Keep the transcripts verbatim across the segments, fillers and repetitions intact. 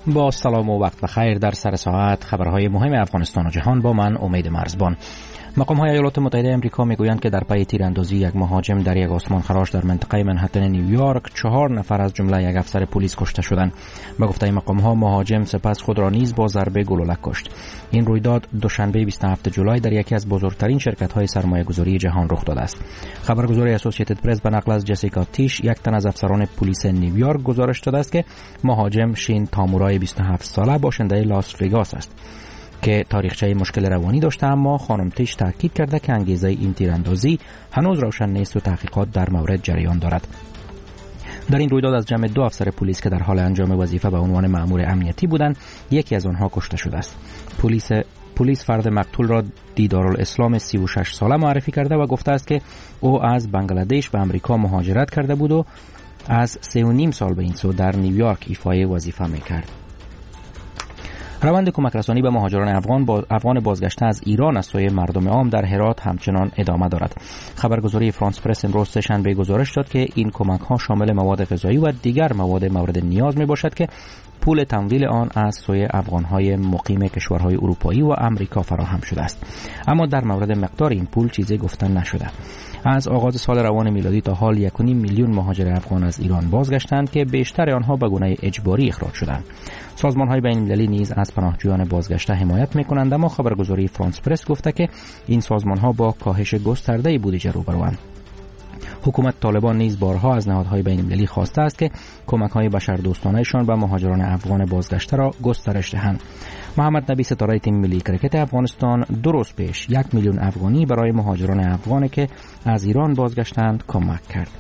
با سلام و وقت بخیر. در سر ساعت خبرهای مهم افغانستان و جهان با من امید مرزبان. مقام‌های ایالات متحده آمریکا میگویند که در پی تیراندازی یک مهاجم در یک آسمان خراش در منطقه منهتن نیویورک چهار نفر از جمله یک افسر پلیس کشته شدند. به گفته مقام‌ها مهاجم سپس خود را نیز با ضربه گلوله کشت. این رویداد دوشنبه بیست و هفتم جولای در یکی از بزرگترین شرکت‌های سرمایه‌گذاری جهان رخ داده است. خبرگزاری اسوسییتد پرس به نقل از جسیکا تیش، یک تن از افسران پلیس نیویورک، گزارش داده است که مهاجم شین تامورای بیست و هفت ساله باشنده لاس وگاس است که تاریخچه مشکل روانی داشته، اما خانم تیش تاکید کرده که انگیزه این تیراندازی هنوز روشن نیست و تحقیقات در مورد جریان دارد. در این رویداد از جمع دو افسر پلیس که در حال انجام وظیفه به عنوان مأمور امنیتی بودند، یکی از آنها کشته شده است. پلیس پلیس فرد مقتول را دیدارالاسلام سی و شش ساله معرفی کرده و گفته است که او از بنگلادش به آمریکا مهاجرت کرده بود و از سه و نیم سال به این سو در نیویورک ایفای وظیفه می‌کرد. روند کمک رسانی به مهاجران افغان با افغان بازگشته از ایران از سوی مردم عام در هرات همچنان ادامه دارد. خبرگزاری فرانس پرس امروز سه‌شنبه گزارش داد که این کمک ها شامل مواد غذایی و دیگر مواد مورد نیاز می باشد که پول تمویل آن از سوی افغان‌های مقیم کشورهای اروپایی و آمریکا فراهم شده است، اما در مورد مقدار این پول چیزی گفته نشده. از آغاز سال روان میلادی تا حال یک و نیم میلیون مهاجر افغان از ایران بازگشتند که بیشتر آنها به گونه اجباری اخراج شدند. سازمان‌های بین‌المللی نیز از پناهجویان بازگشته حمایت می‌کنند، اما خبرگزاری فرانس پرس گفته که این سازمان‌ها با کاهش گسترده بودجه روبروند. حکومت طالبان نیز بارها از نهادهای بین‌المللی خواسته است که کمک‌های بشردوستانه‌شان به مهاجران افغان بازگشته را گسترش دهند. محمد نبی ستاره تیم ملی کرکت افغانستان دو روز پیش یک میلیون افغانی برای مهاجران افغانی که از ایران بازگشتند کمک کرد.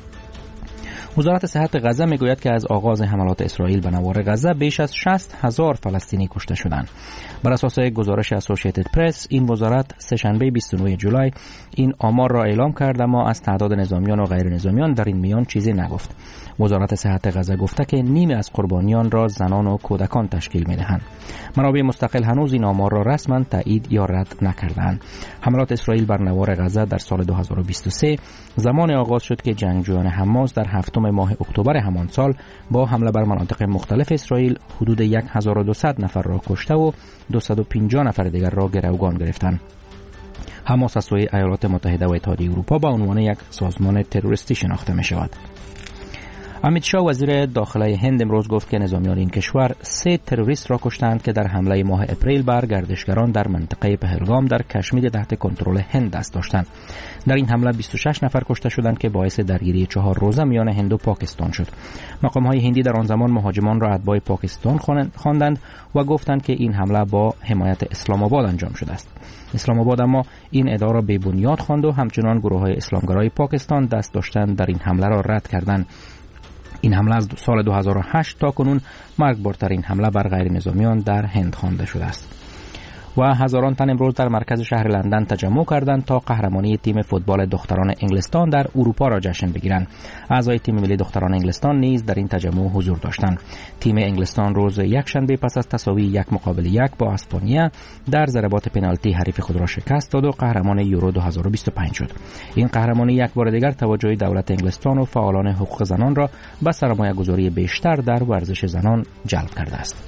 وزارت صحت غزه میگوید که از آغاز حملات اسرائیل به نوار غزه بیش از شصت هزار فلسطینی کشته شدند. بر اساس گزارش اسوسییتد پرس، این وزارت سه‌شنبه بیست و نهم جولای این آمار را اعلام کرد، اما از تعداد نظامیان و غیر نظامیان در این میان چیزی نگفت. وزارت صحت غزه گفته که نیمه از قربانیان را زنان و کودکان تشکیل می‌دهند. منابع مستقل هنوز این آمار را رسما تایید یا رد نکردند. حملات اسرائیل بر نوار غزه در سال دو هزار و بیست و سه زمان آغاز شد که جنگجویان حماس در هفتم ماه اکتبر همان سال با حمله بر مناطق مختلف اسرائیل حدود هزار و دویست نفر را کشته و دویست و پنجاه نفر دیگر را گروگان گرفتند. حماس از سوی ایالات متحده و اتحادیه اروپا به عنوان یک سازمان تروریستی شناخته می شود. امیت شاه وزیر داخله هند امروز گفت که نظامیان این کشور سه تروریست را کشتند که در حمله ماه اپریل بر گردشگران در منطقه پهلگام در کشمیر تحت کنترل هند دست داشتند. در این حمله بیست و شش نفر کشته شدند که باعث درگیری چهار روزه میان هند و پاکستان شد. مقام‌های هندی در آن زمان مهاجمان را اتباع پاکستان خواندند و گفتند که این حمله با حمایت اسلام آباد انجام شده است. اسلام آباد اما این ادعا را بی‌بنیاد خواند و همچنان گروه‌های اسلامگرای پاکستان دست داشتند در این حمله را رد کردند. این حمله از سال دو هزار و هشت تا کنون مرگبارترین حمله بر غیر نظامیان در هند خوانده شده است. و هزاران تن امروز در مرکز شهر لندن تجمع کردند تا قهرمانی تیم فوتبال دختران انگلستان در اروپا را جشن بگیرند. اعضای تیم ملی دختران انگلستان نیز در این تجمع حضور داشتند. تیم انگلستان روز یکشنبه پس از تساوی یک مقابل یک با اسپانیا در ضربات پنالتی حریف خود را شکست داد و قهرمان یورو دو هزار و بیست و پنج شد. این قهرمانی یک بار دیگر توجه دولت انگلستان و فعالان حقوق زنان را به سرمایه‌گذاری بیشتر در ورزش زنان جلب کرده است.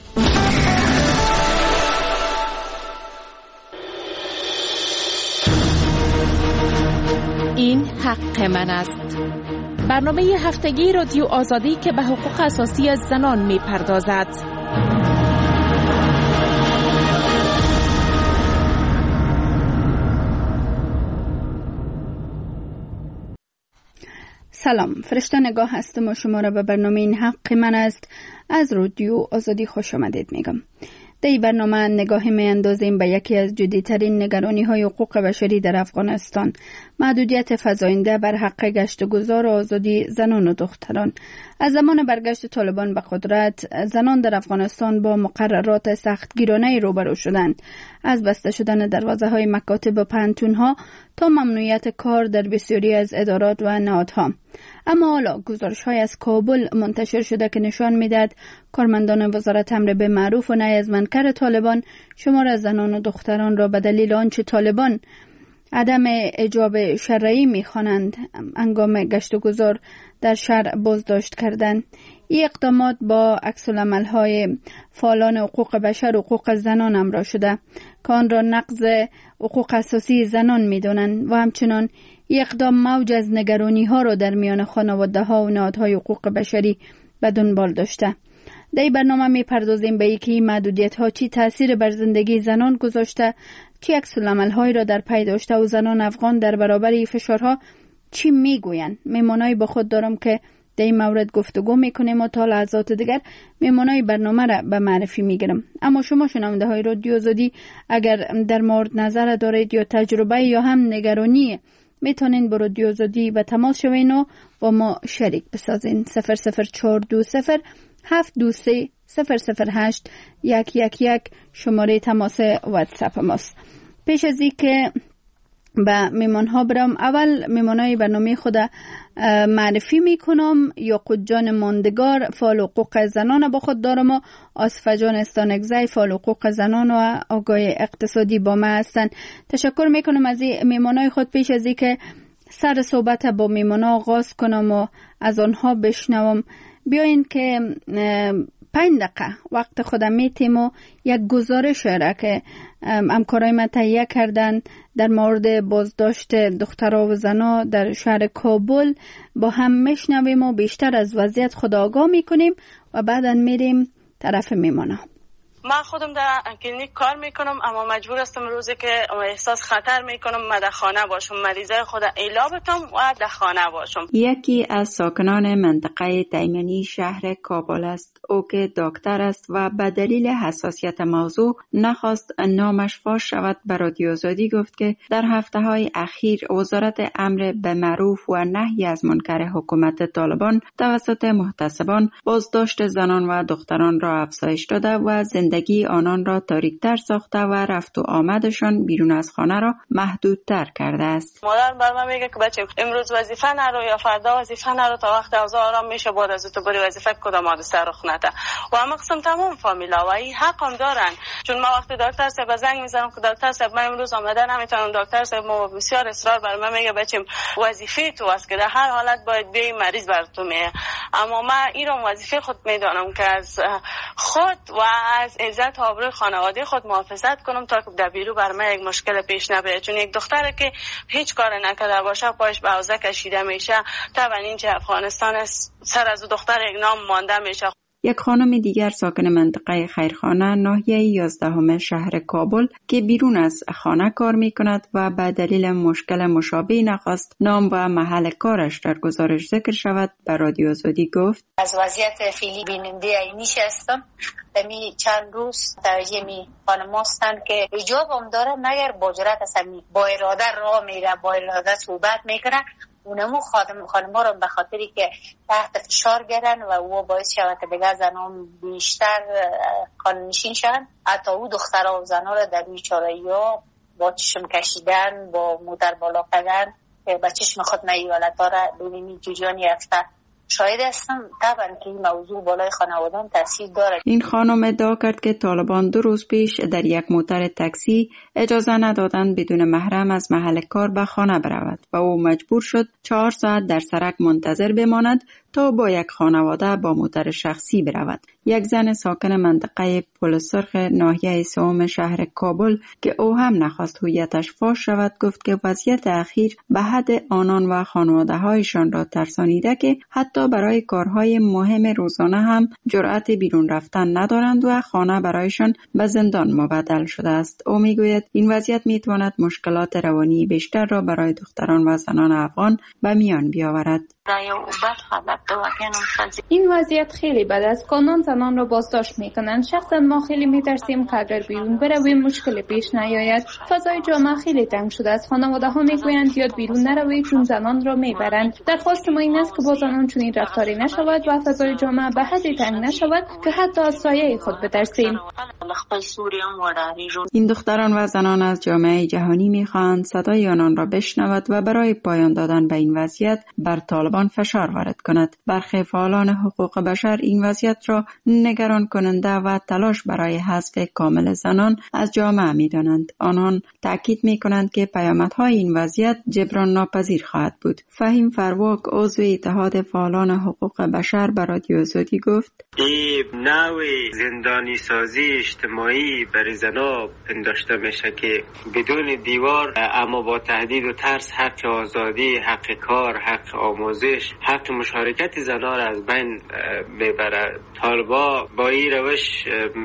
این حق من است. برنامه هفتگی رادیو آزادی که به حقوق اساسی زنان می پردازد. سلام، فرشته نگاه هستم و شما را به برنامه این حق من است از رادیو آزادی خوش آمدید میگم. در این برنامه نگاهی می اندازیم به یکی از جدی‌ترین نگرانی های حقوق بشری در افغانستان، محدودیت فزاینده بر حق گشت و گذار و آزادی زنان و دختران. از زمان برگشت طالبان به قدرت، زنان در افغانستان با مقررات سختگیرانه روبرو شدند، از بسته شدن دروازه های مکاتب و پانتون‌ها تا ممنوعیت کار در بسیاری از ادارات و نهادها. اما حالا گزارش‌های از کابل منتشر شده که نشان می‌دهد کارمندان وزارت امر به معروف و نهی از منکر طالبان شمار از زنان و دختران را به دلیل آنچه طالبان عدم اجاب شرعی می‌خوانند هنگام گشت و گذار در شهر بازداشت کردند. این اقدامات با عکس‌العمل‌های فعالان حقوق بشر و حقوق زنان همراه شده که آن را نقض حقوق اساسی زنان می‌دانند و همچنان این اقدام موج از نگرانی‌ها را در میان خانواده‌ها و نهادهای حقوق بشری به دنبال داشته. در این برنامه می‌پردازیم به اینکه این محدودیت‌ها چی تأثیر بر زندگی زنان گذاشته، چی عکس‌العمل‌هایی را در پی داشته و زنان افغان در برابر این فشارها چی میگویند. میمانایی با خود دارم که در این مورد گفتگو میکنیم و تا لحظات دیگر میمانای برنامه را به معرفی میگیرم. اما شما شنونده های رادیو آزادی اگر در مورد نظر دارید یا تجربه یا هم نگرانی میتونین با رادیو آزادی به تماس شوین و با ما شریک بسازین. صفر صفر چهار دو صفر هفت دو سه صفر صفر هشت یک یک یک شماره تماس واتساپ ماست. پیش از این که به میمان ها برم، اول میمان های برنامه خود معرفی میکنم. یاقوت جان ماندگار فعال حقوق زنان با خود دارم و آصفه جان استانکزی فعال حقوق زنان و آگاه اقتصادی با ما هستند. تشکر میکنم از میمان های خود. پیش از این که سر صحبت با میمان ها آغاز کنم و از آنها بشنوم، بیاین که پنج دقیقه وقت خودم میتیم و یک گزارش را که همکارای من تهیه کردن در مورد بازداشت دخترها و زنها در شهر کابل با هم میشنویم و بیشتر از وضعیت خود آگاه میکنیم و بعدا میریم طرف میمانه. من خودم در کلینیک کار میکنم اما مجبور هستم روزی که احساس خطر میکنم من در خانه باشم، مریضای خود ایلا بتم و در خانه باشم. یکی از ساکنان منطقه تیمنی شهر کابل است. او که دکتر است و به دلیل حساسیت موضوع نخواست نامش فاش شود به رادیو آزادی گفت که در هفته های اخیر وزارت امر به معروف و نهی از منکر حکومت طالبان توسط محتسبان بازداشت زنان و دختران را افزایش داده و زندگی آنان را تاریک‌تر ساخته و رفت و آمدشان بیرون از خانه را محدودتر کرده است. مادر بر من میگه که بچه امروز وظیفه نرو یا فردا وظیفه نرو تا وقت اوضاع آرام میشه بعد از تو بری وظیفه کدام حادثه رخ نده. و هم قسم تمام فامیلا و این حق هم دارن، چون ما وقتی دکتر صاحب زنگ میزنم که دکتر صاحب من امروز آمده نمیتونم، دکتر صاحب ما بسیار اصرار بر من میگه بچه وظیفه تو است که در هر حالت باید بیای مریض بر تو میه. اما من این رو وظیفه خود میدانم که از خود و از عزت و آبروی خانواده خود محافظت کنم تا که در بیرو بر من یک مشکل پیش نبره، چون یک دختره که هیچ کار نکرده باشه پایش به حوزه کشیده میشه. طبعا اینجا افغانستان سر از دختر یک نام مانده میشه. یک خانم دیگر ساکن منطقه خیرخانه ناحیه یازدهم شهر کابل که بیرون از خانه کار می کند و به دلیل مشکل مشابه نخواست نام و محل کارش در گزارش ذکر شود به رادیو آزادی گفت: از وضعیت فعلی بیننده عینیش هستم. دمی چند روز توجه می خانم هستند که حجاب هم داره مگر با جرأت هستن با اراده راه میره، با اراده صحبت میکنه. اونمو خانم خانم‌ها رو به خاطری که تحت فشار گرن و او باعث شود که دیگه زنان بیشتر قانونشین شن. حتی او دخترها و زنها رو در بیچاره‌ها با چشم کشیدن، با مادر بالا کردن که به چشم خود ایالت‌ها را ببینید جوجان یافته. شاید هستم طبعا که این موضوع بالای خانوادان تاثیر داره. این خانم ادعا کرد که طالبان دو روز پیش در یک موتر تاکسی اجازه ندادند بدون محرم از محل کار به خانه برود و او مجبور شد چهار ساعت در سرک منتظر بماند تا با یک خانواده با موتر شخصی برود. یک زن ساکن منطقه پل سرخ ناحیه سوم شهر کابل که او هم نخواست هویتش فاش شود گفت که وضعیت اخیر به حد آنان و خانواده هایشان را ترسانیده که حتی برای کارهای مهم روزانه هم جرأت بیرون رفتن ندارند و خانه برایشان به زندان مبدل شده است. او میگوید این وضعیت میتواند مشکلات روانی بیشتر را برای دختران و زنان افغان به میان بیاورد. این وضعیت خیلی بد است. قانون زنان را بازداشت میکنند. شخصا ما خیلی میترسیم که اگر بیرون برویم مشکل پیش نیاید. فضای جامعه خیلی تنگ شده است. خانواده ها میگویند یاد بیرون نروید چون زنان را میبرند. درخواست ما این است که با زنان چنین رفتاری نشود و فضای جامعه به حدی تنگ نشود که حتی از سایه خود بترسیم. این دختران و زنان از جامعه جهانی می‌خواهند صدای آنان را بشنود و برای پایان دادن به این وضعیت بر طالبان فشار وارد کند. برخی فعالان حقوق بشر این وضعیت را نگران کننده و تلاش برای حذف کامل زنان از جامعه می‌دانند. آنان تاکید می‌کنند که پیامدهای این وضعیت جبران ناپذیر خواهد بود. فهیم فرواک عضو اتحاد فعالان حقوق بشر به رادیو آزادی گفت: این نوع زندانی سازی اجتماعی برای زنان پنداشته میشه که بدون دیوار اما با تهدید و ترس حق آزادی، حق کار، حق آموزش، حق مشارکت زنان را از بین میبره. طالبا با این روش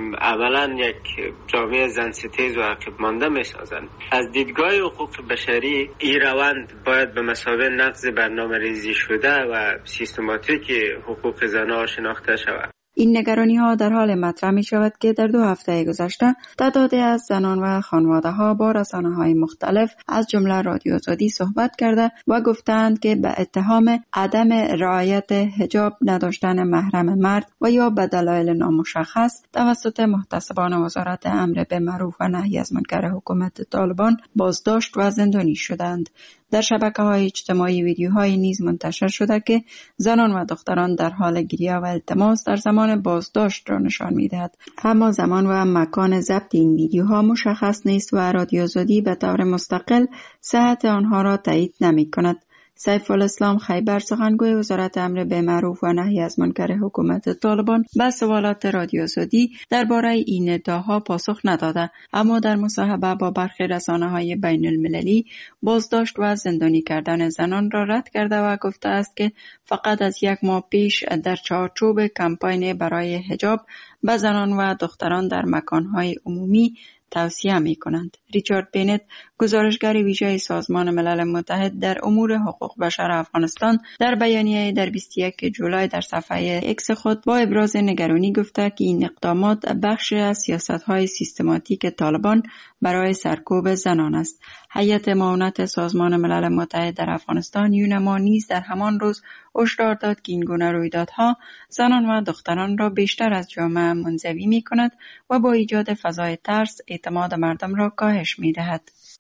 عملا یک جامعه زن ستیز و عقب مانده میسازند. از دیدگاه حقوق بشری این روند باید به مثابه نقض برنامه ریزی شده و سیستماتیک حقوق زنان شناخته شود. این نگرانی ها در حال مطرح می شود که در دو هفته گذشته تعدادی از زنان و خانواده ها با رسانه های مختلف از جمله رادیو آزادی صحبت کرده و گفتند که به اتهام عدم رعایت حجاب، نداشتن محرم مرد و یا به دلایل نامشخص توسط محتسبان وزارت امر به معروف و نهی از منکر حکومت طالبان بازداشت و زندانی شدند. در شبکه‌های اجتماعی ویدیوهای نیز منتشر شده که زنان و دختران در حال گریه و التماس در زمان بازداشت را نشان می‌دهد. اما زمان و مکان ضبط این ویدیوها مشخص نیست و رادیو آزادی به طور مستقل صحت آنها را تایید نمی‌کند. سیف الاسلام خیبر، سخنگوی وزارت امر به معروف و نهی از منکر حکومت طالبان، به سوالات رادیو آزادی درباره این ادعاها پاسخ نداده، اما در مصاحبه با برخی رسانه‌های بین المللی بازداشت و زندانی کردن زنان را رد کرده و گفته است که فقط از یک ماه پیش در چارچوب کمپاین برای حجاب به زنان و دختران در مکانهای عمومی توصیه می کنند. ریچارد بینت، گزارشگر ویژه سازمان ملل متحد در امور حقوق بشر افغانستان، در بیانیه در بیست و یک جولای در صفحه اکس خود با ابراز نگرانی گفته که این اقدامات بخشی از سیاست‌های سیستماتیک طالبان برای سرکوب زنان است. هیئت معاونت سازمان ملل متحد در افغانستان یونما نیز در همان روز هشدار داد که این گونه رویدادها زنان و دختران را بیشتر از جامعه منزوی می کند و با ایجاد فضای ترس اعتماد مردم را کاهش می دهد.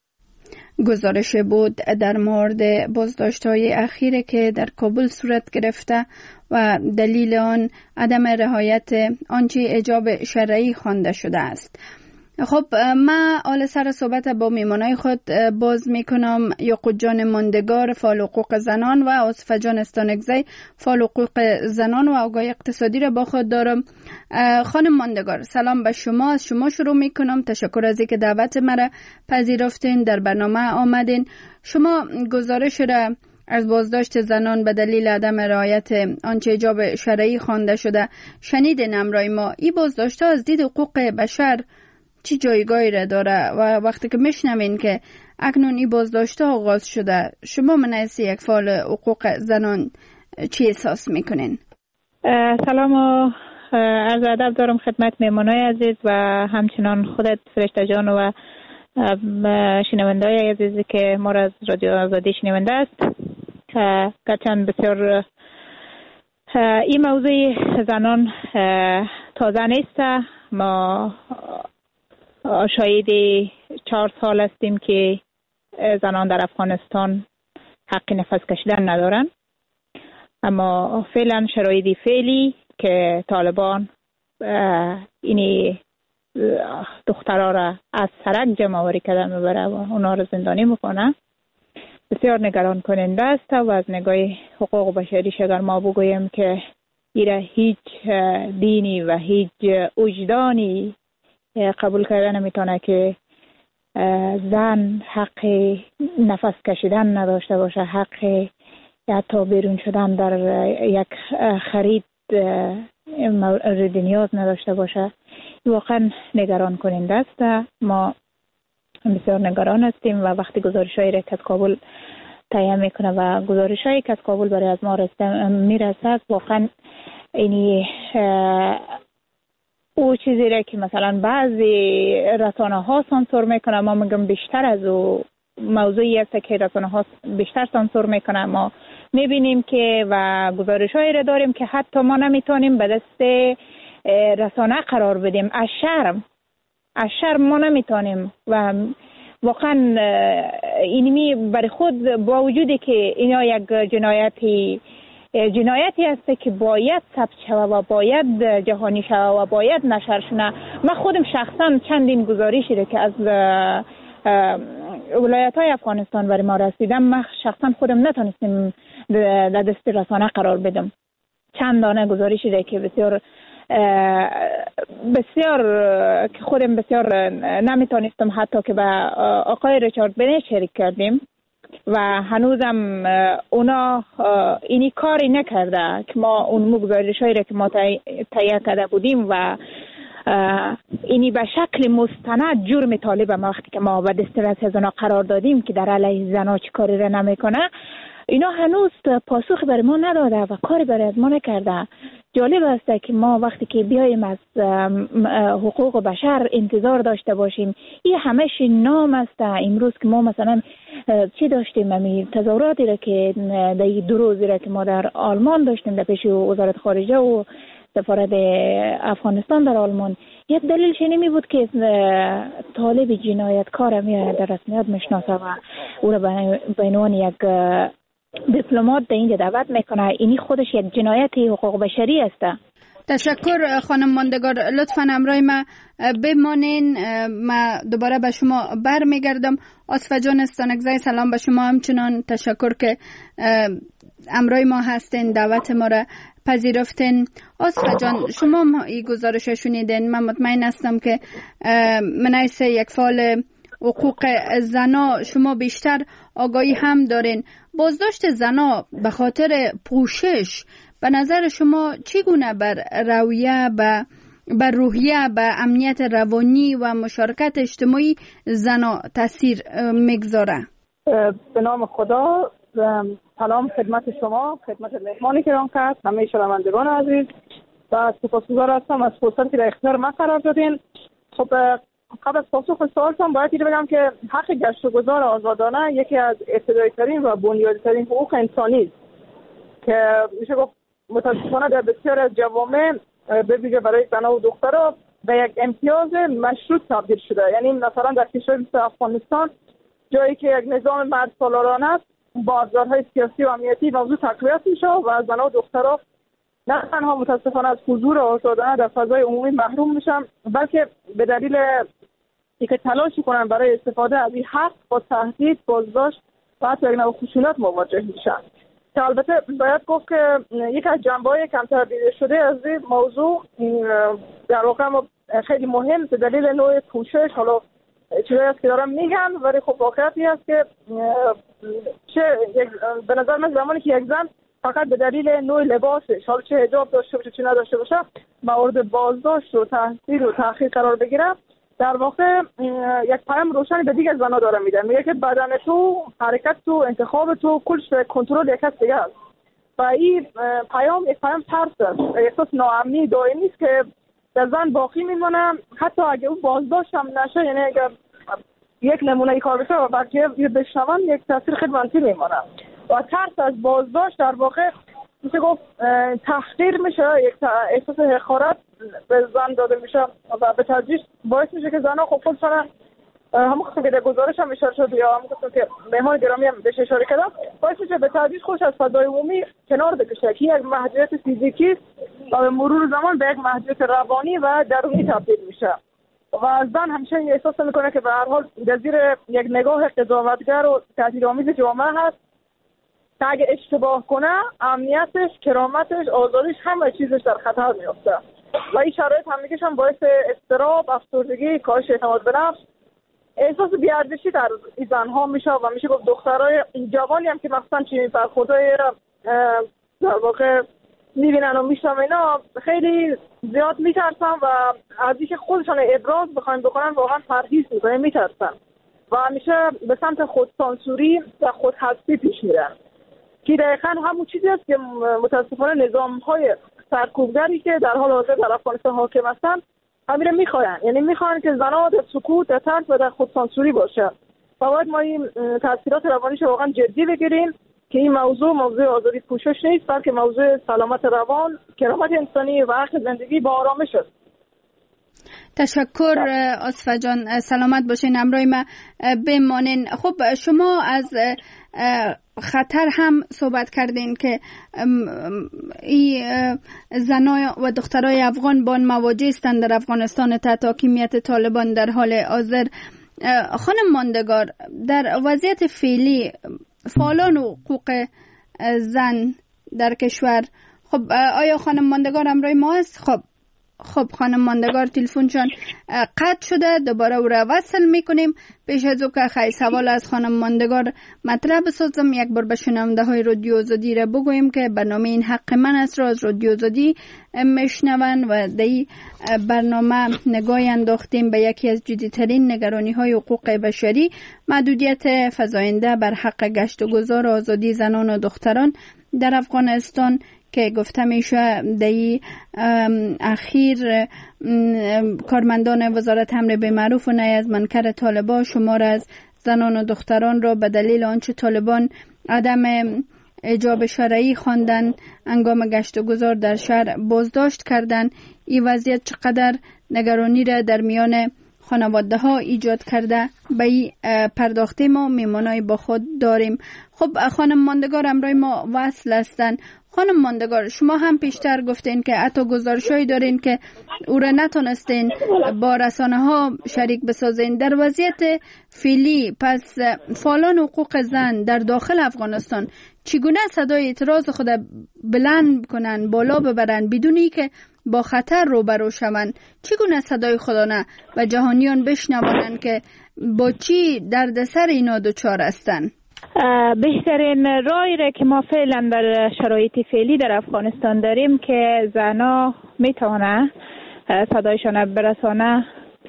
گزارش بود در مورد بازداشت‌های اخیره که در کابل صورت گرفته و دلیل آن عدم رعایت آنچه حجاب شرعی خوانده شده است. خب من حال سر صحبت با میمانای خود باز میکنم. یعقوب جان ماندگار، فعال حقوق زنان، و آصفه جان استانکزی، فعال حقوق زنان و آگاهی اقتصادی را با خود دارم. خانم ماندگار، سلام به شما. از شما شروع میکنم. تشکر از اینکه دعوت مرا پذیرفتین، در برنامه آمدین. شما گزارش را از بازداشت زنان به دلیل عدم رعایت آنچه حجاب شرعی خوانده شده شنیدین همراه ما. این بازداشت‌ها از دید حقوق بشر چی جایگاهی را داره و وقتی که میشنوین که اکنون این بازداشت‌ها آغاز شده، شما من از یک فعال حقوق زنان چی احساس میکنین؟ سلام و عرض ادب دارم خدمت میمانای عزیز و همچنان خودت فرشته جان و شنونده‌های عزیزی که ما را از رادیو آزادی شنونده است. گرچند بسیار این موضوع زنان تازه نیست. ما شاید چهار سال هستیم که زنان در افغانستان حق نفس کشیدن ندارن، اما فعلا شرایط فعلی که طالبان اینی دخترها را از سرک جمع آوری کردن میبره و اونا را زندانی میکنه بسیار نگران کننده است. و از نگاه حقوق بشری اگر ما بگوییم که ایره هیچ دینی و هیچ وجدانی قبول کردن نمیتونه که زن حق نفس کشیدن نداشته باشه، حق حتی بیرون شدن در یک خرید مورد نیاز نداشته باشه. واقعا نگران کننده است. ما بسیار نگران هستیم و وقتی گزارش‌هایی را که از کابل تهیه میکنه و گزارش‌هایی که از کابل برای از ما میرسد، واقعا اینی او چیزی را که مثلا بعضی رسانه ها سانسور میکنه، ما میگم بیشتر از او موضوعی است که رسانه ها بیشتر سانسور میکنه. ما میبینیم که و گزارش‌هایی را داریم که حتی ما نمیتونیم به دست رسانه قرار بدیم از شرم. از شرم ما نمیتونیم و واقعا اینمی برای خود با وجودی که اینا یک جنایتی جنایتی است که باید ثبت شود و باید جهانی شود و باید نشر شونه. من خودم شخصا چندین گزارشی رو که از ولایت های افغانستان برای ما رسیدم، من شخصا خودم نتونستم در دست رسانه قرار بدم. چند دانه گزارشی رو که بسیار بسیار که خودم بسیار نمیتونستم حتی که به آقای ریچارد بنی شریک کردیم و هنوزم اونا اینی کاری نکرده که ما اون گزارشایی را که ما تهیه کرده بودیم و اینی به شکل مستند جرم طالب ما وقتی که ما به دسترس از اونا قرار دادیم که در علیه زنا چی کاری را نمیکنه، اینا هنوز پاسخ برای ما نداده و کاری برای ما نکرده. جالب است که ما وقتی که بیایم از حقوق بشر انتظار داشته باشیم، این همش نام است. امروز که ما مثلا چی داشتیم، همین تظاهراتی را که در دو روزی را که ما در آلمان داشتیم در پیش وزارت خارجه و سفارت افغانستان در آلمان، یک دلیلش نمی بود که طالب جنایتکار میاد در رسمیت میشناسه و او را به عنوان یک دیپلمات در اینجا دعوت میکنه. اینی خودش یک جنایت حقوق بشری است. تشکر خانم ماندگار، لطفاً همراه ما بمانین. ما دوباره به شما برمیگردم. آصفه جان استانکزی، سلام به شما. همچنان تشکر که همراه ما هستین، دعوت ما را پذیرفتین. آصفه جان، شما این گزارش شنیدین. من مطمئن هستم که من ایس یک فعال حقوق زنا شما بیشتر آگاهی هم دارین. بازداشت زنا به خاطر پوشش به نظر شما چگونه بر رویه، بر روحیه، بر امنیت روانی و مشارکت اجتماعی زنا تاثیر میگذاره؟ به نام خدا، سلام خدمت شما، خدمت مهمانی که رام کرد، همه شنوندگان عزیز و سپاسگزار هستم از فرصتی که در اختیار من قرار دادین. خب قبل از پاسخ سوالتان باید اینو بگم که حق گشت و گذار آزادانه یکی از ابتدایی ترین و بنیادی ترین حقوق انسانی است که میشه گفت متاسفانه در بسیار از جوامع به ویژه برای زنان و دخترها به یک امتیاز مشروط تبدیل شده. یعنی مثلا در کشور مثل افغانستان، جایی که یک نظام مرد سالارانه است، با ابزارهای سیاسی و امنیتی موضوع تقویت میشه و زنان و دخترها نه تنها متاسفانه از حضور آزادانه در فضای عمومی محروم میشن، بلکه به دلیل اینکه تلاش کنن برای استفاده از این حق با تهدید، بازداشت و حتی یک نوع خشونت مواجه میشن. که البته باید گفت که یک از جنبه‌های کمتر دیده شده از این موضوع در واقع خیلی مهم به دلیل نوع پوشش، حالا چیزایی است که دارم میگن، ولی خب واقعیتی است که چه به نظر من زمانی که یک زن فقط به دلیل نوع لباسش، حالا چه حجاب داشته باشه چه نداشته باشه، مورد بازداشت و تحصیل و تأخیر قرار بگیره، در واقع یک پیام روشنی به دیگر زنها داره میده. میگه که بدن تو، حرکت تو، انتخاب تو، کلش به کنترل یک کس دیگه است. و این پیام یک پیام ترس است، احساس ناامنی دائمی است که در زن باقی میمونه، حتی اگه اون بازداشت هم نشه. یعنی اگر یک نمونه ای کار بشه و بقیه بشنون، یک تاثیر خیلی منفی میمونه. و ترس از بازداشت در واقع میشه گفت تحقیر میشه، یک احساس حقارت به زن داده میشه و به تدریج باعث میشه که زنها خب خودشان همون قسم که در گزارش هم اشاره شد یا همون قسم که مهمان گرامی هم بهش اشاره کردم، باعث میشه به تدریج خودش از فضای عمومی کنار بکشه که یک محدودیت فیزیکی و به مرور زمان به یک محدودیت روانی و درونی تبدیل میشه. و زن همیشه احساس میکنه که به هر حال در زیر یک نگاه قضاوتگر و تهدیدآمیز جامعه هست که اگه اشتباه کنه امنیتش، کرامتش، آزادیش، همه چیزش در خطر میفته. و این شرایط همگیش هم باعث اضطراب، افسردگی، کاهش اعتماد به نفس، احساس بی‌ارزشی در این زنها میشه و میشه گفت دخترای جوانی هم که مثلا چنین برخوردهای در واقع میبینن و میشنون، اینا خیلی زیاد میترسن و از اینکه خودشان ابراز بخواین بکنن واقعا پرهیز میکنن، میترسن و همیشه به سمت خودسانسوری و خودحذفی پیش میرن که دقیقاً همون چیزی است که متاسفانه نظام‌های سرکوبگری که در حال حاضر در افغانستان حاکم هستن همین رو میخواین. یعنی میخوان که زنها در سکوت، در ترس و در خودسانسوری باشن. و باید ما این تاثیرات روانیش واقعا جدی بگیریم که این موضوع موضوع آزادی پوشش نیست، بلکه موضوع سلامت روان، کرامت انسانی و حق زندگی با آرامش است. تشکر آصفه جان، سلامت باشین، همراه ما بمانین. خب شما از خطر هم صحبت کردین که این زنای و دخترای افغان با مواجه هستند در افغانستان تحت حاکمیت طالبان در حال حاضر. خانم ماندگار، در وضعیت فعلی فعالان حقوق زن در کشور، خب آیا خانم ماندگار همراه ما است؟ خب خب خانم ماندگار تلفنشان قطع شده، دوباره او را وصل میکنیم. پیش از او که خیلی سوال از خانم ماندگار مطرح بسازم، یک بار به شنونده های رادیو آزادی را بگویم که برنامه این حق من است را از رادیو آزادی میشنون و در این برنامه نگاهی انداختیم به یکی از جدیترین نگرانی های حقوق بشری، محدودیت فزاینده بر حق گشت و گذار و آزادی زنان و دختران در افغانستان که گفته میشه در اخیر کارمندان وزارت امر بالمعروف و نهی از منکر طالبان شمار از زنان و دختران را به دلیل آنچه طالبان عدم اجاب شرعی خواندن هنگام گشت و گذار در شهر بازداشت کردند. این وضعیت چقدر نگرانی را در میان خانواده ها ایجاد کرده به این پرداخته ما میمانای با خود داریم. خب خانم ماندگار همراه ما وصل هستند. خانم ماندگار، شما هم پیشتر گفتین که حتی گزارشایی دارین که او را نتونستین با رسانه ها شریک بسازین. در وضعیت فعلی پس فعالان حقوق زن در داخل افغانستان چگونه صدای اعتراض خود بلند کنن، بالا ببرن بدون اینکه با خطر روبرو شوند؟ چگونه صدای خودانه و جهانیان بشنوانند که با چی دردسر اینا دچار هستند؟ بهترین راهی را که ما فعلا در شرایط فعلی در افغانستان داریم که زنا میتونه صدایشان برسانه،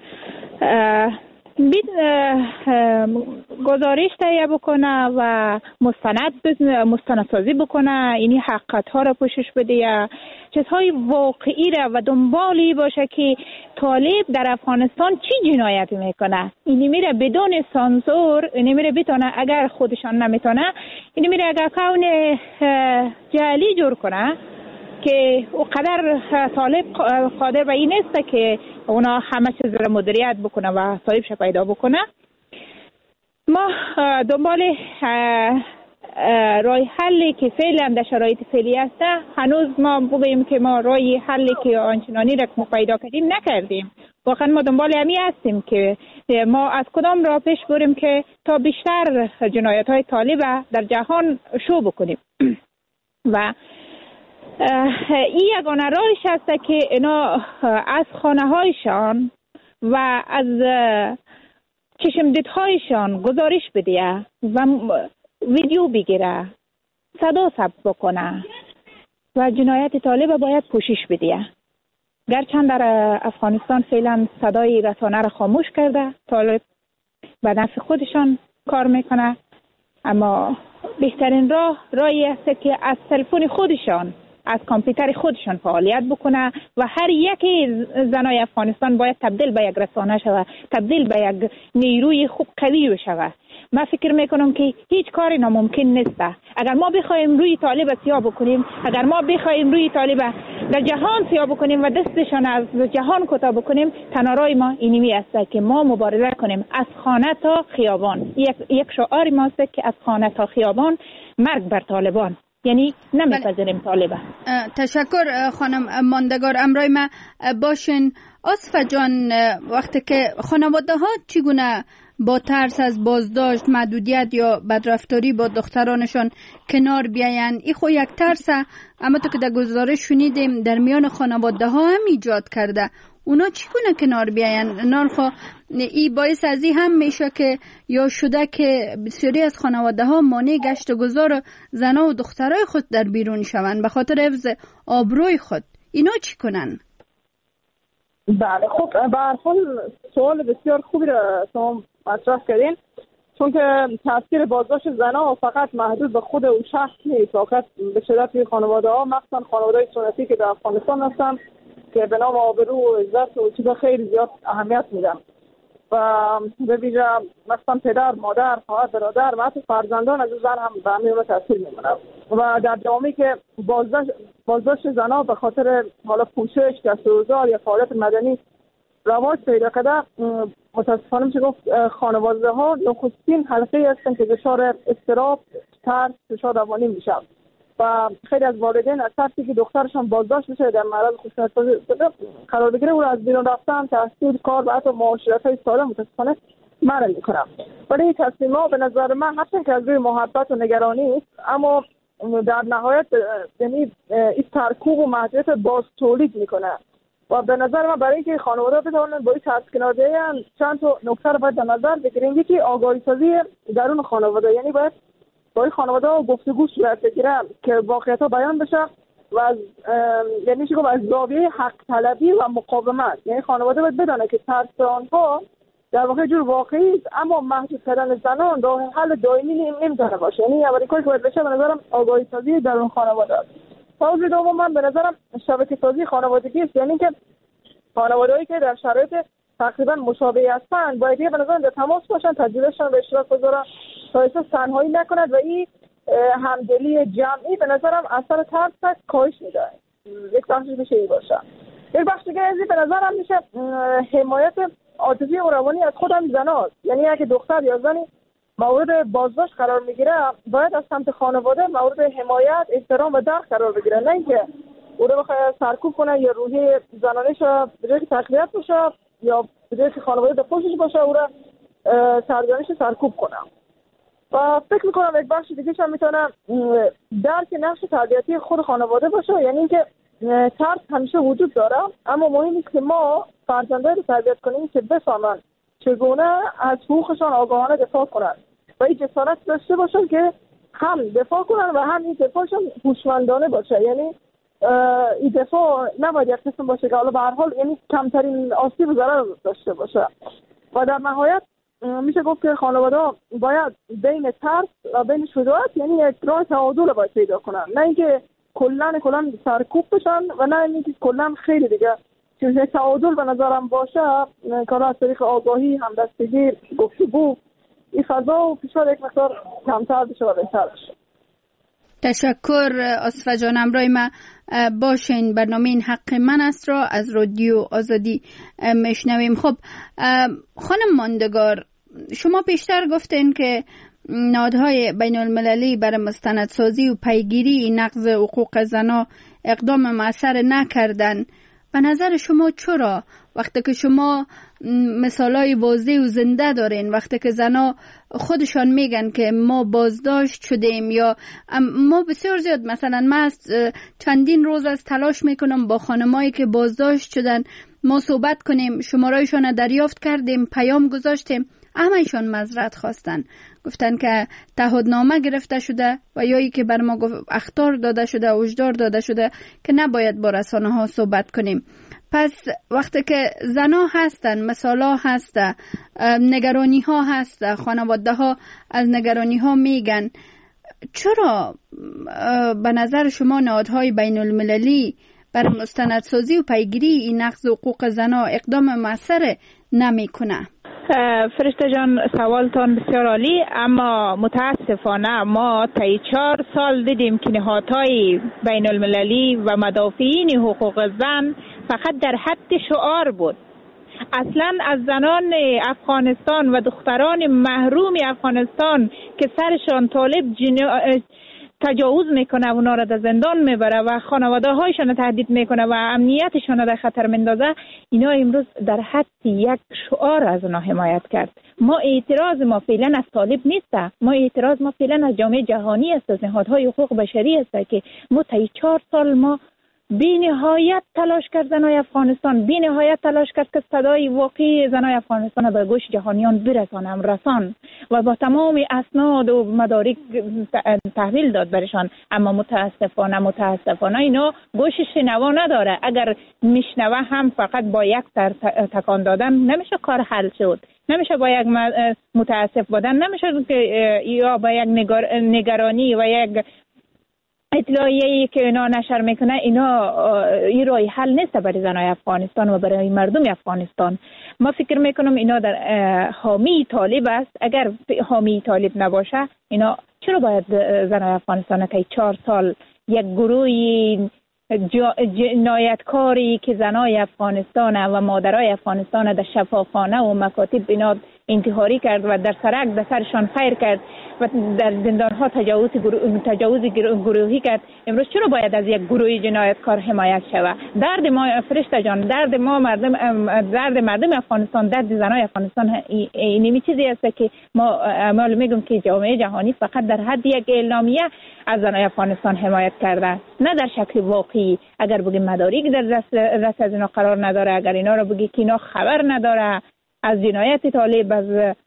گزارش تهیه بکنه و مستند مستندسازی بکنه، اینی حقیقت ها را پوشش بده یا چیزهای واقعی را و دنبالی باشه که طالب در افغانستان چی جنایتی میکنه. اینی میره بدون سانسور، اینی میره بتونه اگر خودشان نمیتونه، اینی میره اگر کون جعلی جور کنه که اونقدر طالب قادر به این نیست که اونا همه چیز را مدیریت بکنه و صاحبش پیدا بکنه. ما دنبال راه حلی که فعلا در شرایط فعلی است، هنوز ما بگوییم که ما راه حلی که آنچنانی را ما پیدا کردیم نکردیم. واقعا ما دنبال همی هستیم که ما از کدام راه پیش بریم که تا بیشتر جنایت های طالب در جهان شو بکنیم و این یگانه راهش هست که اینا از خانه هایشان و از چشم دیدهایشان گزارش بده و ویدیو بگیره، صدا ثبت بکنه و جنایت طالب باید پوشش بده. گرچند در افغانستان فعلا صدای رسانه را خاموش کرده، طالب به نفع خودشان کار میکنه، اما بهترین راه راهی است که از تلفن خودشان، از کامپیوتر خودشان فعالیت بکنه و هر یکی زنای افغانستان باید تبدیل به یک رسانه شود، تبدیل به یک نیروی خوب قوی بشود. من فکر میکنم که هیچ کاری ناممکن نیست. اگر ما بخوایم روی طالب سیاه بکنیم، اگر ما بخوایم روی طالب در جهان سیاه بکنیم و دستشان از جهان کوتاه بکنیم، تنها راه ما اینمی است که ما مبارزه کنیم از خانه تا خیابان. یک یک شعار ماست که از خانه تا خیابان، مرگ بر طالبان، یعنی نمیپذیریم طالبان. تشکر خانم ماندگار، امرای ما باشین. آصفه جان، وقتی که خانواده ها چگونه با ترس از بازداشت، محدودیت یا بدرفتاری با دخترانشان کنار بیاین، این خو یک ترس، اما تو که در گزارش شنیدیم در میان خانواده ها هم ایجاد کرده. اونا چگونه کنار بیاین؟ نالخوا این باعث از این هم میشه که یا شده که بسیاری از خانواده ها مانع گشت و گذار زنها و دخترای خود در بیرون شوند به خاطر حفظ آبروی خود. اینا چی کنن؟ بله، خب به هر حال سوال بسیار خوبی را شما مطرح کردین، چون که تاثیر بازداشت زنها فقط محدود به خود اون شخص نیست، فقط به شدت توی خانواده ها، مخصوصا خانواده سنتی که در افغانستان هستن که به نام آبرو و عزت و چیزا خیلی زیاد اهمیت میدن و به ویژه مثلا پدر، مادر، خواهر، برادر و حتی فرزندان از زن هم به همین تاثیر میمونه و در جامعه‌ای که بازداشت بازداشت زنها به خاطر حالا پوشش، گشت و گذار یا فعالیت مدنی رواج پیدا کرده، متاسفانه میشه گفت خانواده ها نخستین حلقه هستن که دچار اضطراب، ترس، فشار روانی میشن و خیلی از والدین از ترسی که دخترشان بازداشت بشه در معرض خشونت‌سازی قرار بگیره او را از بیرون رفتن، تحصیل، کار و حتی معاشرت‌های سالم متاسفانه منع میکنم. ولی این تصمیم‌ها به نظر من هرچند که از روی محبت و نگرانی است، اما در نهایت یعنی این ترکوب و محدودیت باز تولید میکنه و به نظر من برای اینکه خانواده بتوانند با این ترس کنار بیان چند تا نکته رو باید در نظر بگیریم. یکی آگاهی سازی درون خانواده، یعنی باید با این خانواده گفتگو صورت بگیره که واقعیت‌ها بیان بشه و از یعنی میشه گفت از زاویه حق طلبی و مقاومت، یعنی خانواده باید بدونه که ترس آنها در واقع جور واقعی است، اما محدود کردن زنان راه حل دائمی نمیتونه باشه. یعنی اولین کاری که باید بشه به نظرم آگاهی سازی درون خانواده است. موضوع دوم من به نظرم شبکه سازی خانوادگی است، یعنی که خانواده‌ای که در شرایط تقریبا مشابه هستند باید به نظرم در تماس باشن، تجربهشون به اشتراک بذارن تا احساس تنهایی نکنند و این همدلی جمعی به نظرم اثر ترس کاهش میده. یک بخشش میشه این باشه. یک بخش دیگه از این به نظرم میشه حمایت عاطفی و روانی از خود هم زناست. یعنی اگه دختر یا زنی مورد بازداشت قرار میگیره باید از سمت خانواده مورد حمایت، احترام و درک قرار بگیره، نه اینکه او رو بخواد سرکوب کنه یا روحی زنانش به جای که تقویت بشه یا به جای که خانواده در پشتش باشه او رو سرگرانش سرکوب کنه. و فکر میکنم یک بخش دیگه هم میتونه درک نقش تربیتی خود خانواده باشه، یعنی اینکه ترس همیشه وجود داره، اما مهم نیست که ما فرزندان رو تربیت کنیم که بفهمن چگونه از حقوقشان آگاهانه دفاع کنن و این جسارت داشته باشن که هم دفاع کنن و هم این دفاعشون هوشمندانه باشه. یعنی این دفاع نباید یک قسم باشه که حالا به هر حال یعنی کمترین آسیب و ضرر داشته باشه. و در نهایت میشه گفت که خانواده باید بین ترس و بین شجاعت یعنی یک راه تعادل باید پیدا کنن، نه اینکه کلا کلا سرکوب بشن و نه اینکه کلا خیلی دیگه چیز تعادل به نظرم باشه کار از طریق آگاهی، همدستگی، گفتگو این فضا و فشار یک مقدار کمتر بشه و بهتر بشه. تشکر آصفه جان. امرای ما باشین. برنامه این حق من است را از رادیو آزادی میشنویم. خب خانم ماندگار، شما پیشتر گفتین که نهادهای بین المللی برای مستندسازی و پیگیری نقض حقوق زنان اقدام مؤثر نکردن. به نظر شما چرا وقتی که شما مثالای واضح و زنده دارین، وقتی که زنا خودشان میگن که ما بازداشت شدیم یا ما بسیار زیاد مثلا ما چندین روز از تلاش میکنم با خانمایی که بازداشت شدن ما صحبت کنیم، شمارایشان دریافت کردیم، پیام گذاشتیم، همه‌شان معذرت خواستن، گفتن که تعهدنامه گرفته شده و یا ای که بر ما اخطار داده شده، هشدار داده شده که نباید با رسانه ها صحبت کنیم. پس وقتی که زنا هستن، مثالا هسته، نگرانی ها هسته، خانواده ها از نگرانی ها میگن، چرا به نظر شما نهادهای بین المللی برای مستندسازی و پیگیری این نقض حقوق زنا اقدام مؤثر نمیکنه؟ فرشته جان سوالتان بسیار عالی، اما متاسفانه ما طی چهار سال دیدیم که نهادهای بین المللی و مدافعین حقوق زن فقط در حد شعار بود. اصلا از زنان افغانستان و دختران محروم افغانستان که سرشان طالب جنا... تجاوز میکنه و اونا را در زندان میبره و خانواده هایشان تهدید میکنه و امنیتشان را در خطر میندازه، اینا امروز در حد یک شعار از اونا حمایت کرد. ما اعتراض ما فعلا از طالب نیست، ما اعتراض ما فعلا از جامعه جهانی است، از نهادهای حقوق بشری است که ما طی چهار سال ما بی نهایت تلاش کرد زنای افغانستان، بی نهایت تلاش کرد که صدای واقعی زنای افغانستان به گوش جهانیان برسانم رسان و با تمام اسناد و مدارک تحویل داد برشان، اما متاسفانه متاسفانه اینا گوش شنوا نداره. اگر میشنوه هم فقط با یک تر تکان دادن نمیشه کار حل شد، نمیشه با یک متاسف بودن، نمیشه که یا با یک نگرانی و یک اطلاعیه‌ای که اینا نشر میکنه اینا این راه حل نیست برای زنای افغانستان و برای مردم افغانستان. ما فکر میکنم اینا در حامی طالب است. اگر حامی طالب نباشه اینا چرا باید زنای افغانستان که چهار سال یک گروهی جنایتکاری که زنای افغانستان و مادرای افغانستان در شفاخانه و مکاتب اینا انتحاری کرد و در سرک در سرشان خیر کرد و در زندانها تجاوز گروه، تجاوز گروهی کرد. امروز چرا باید از یک گروه جنایتکار حمایت شود؟ درد ما فرشته جان، درد ما مردم، درد مردم افغانستان، درد زنای افغانستان اینمی چیزی است که ما ما میگم که جامعه جهانی فقط در حد یک اعلامیه از زنای افغانستان حمایت کرده، نه در شکل واقعی. اگر بگیم مدارک در دست دست از اینا قرار نداره، اگر اینا رو بگی که اینا خبر نداره از جنایت طالب، از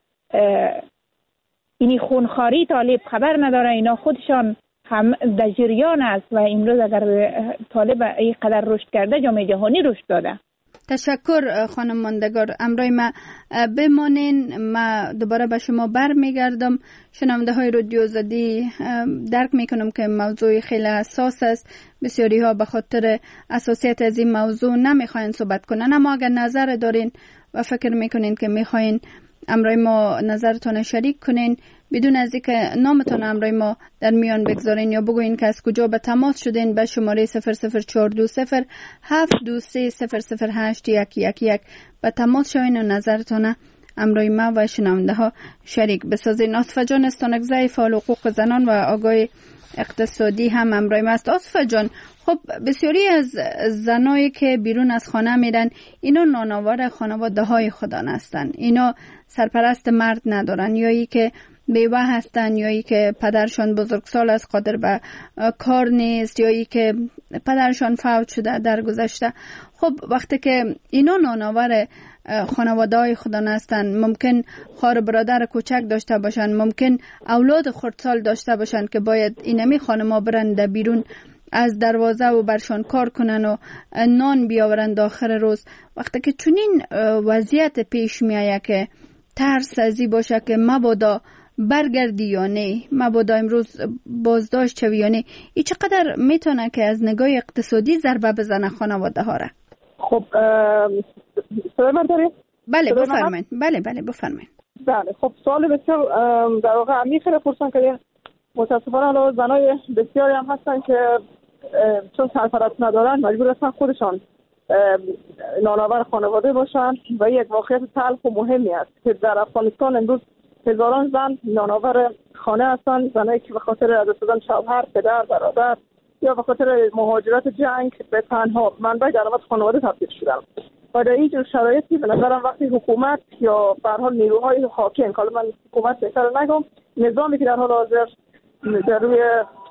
اینی خونخواری طالب خبر نداره، اینا خودشان هم در جریان است و امروز اگر طالب این قدر رشد کرده جامعه جهانی رشد داده. تشکر خانم ماندگار. امروی ما بمانین، ما دوباره به شما بر میگردم. شنونده های رادیو آزادی درک میکنم که موضوع خیلی حساس است، بسیاری ها به خاطر حساسیت از این موضوع نمیخواین صحبت کنن، اما اگر نظر دارین و فکر میکنین که میخواین امروی ما نظرتون شریک کنین بدون از اینکه نامتون امروی ما در میان بگذارین یا بگوین که از کجا به تماس شدین، به شماره صفر صفر چهار دو صفر هفت دو سه صفر صفر هشت یک یک یک به تماس شوین و نظرتون امروی ما و شنونده ها شریک بسازین. آصفه جان استانکزی، فعال حقوق زنان و آگاه اقتصادی هم امروی ما است. آصفه جان، خب بسیاری از زنایی که بیرون از خانه میرن اینا نانآور خانواده های خودان هستن، اینا سرپرست مرد ندارن، یا ای که بیوه هستن، یا ای که پدرشان بزرگسال است قادر به کار نیست، یا ای که پدرشان فوت شده در گذشته. خب وقتی که اینا نانآور خانواده های خودان هستن، ممکن خواهر برادر کوچک داشته باشن، ممکن اولاد خردسال داشته باشن که باید اینمی خانما برن در بیرون از دروازه و برشان کار کنن و نان بیاورند آخر روز. وقتی که چنین وضعیت پیش میآید که ترس ازی باشه که مبادا برگردی یا نه، مبادا امروز بازداشت شوی یا نه، این چقدر میتونه که از نگاه اقتصادی ضربه بزنه خانواده ها را؟ خب صدای من داری؟ بله بفرمایید. بله بله بفرمایید. بله خب سوال بسیار در واقع عمیق پرسان کردین. متاسفانه حالا زنای بسیاری هم هستن که چون سرپرست ندارن مجبور هستن خودشان نانآور خانواده باشن و یک واقعیت تلخ و مهمی است که در افغانستان امروز هزاران زن نانآور خانه هستن، زنایی که به خاطر از دست دادن شوهر، پدر، برادر یا به خاطر مهاجرت جنگ به تنها منبع درآمد خانواده تبدیل شدن. و در این جور شرایطی به نظرم وقتی حکومت یا به هر حال نیروهای حاکم، حالا من حکومت بهتر نگم، نظامی که در حال حاضر در روی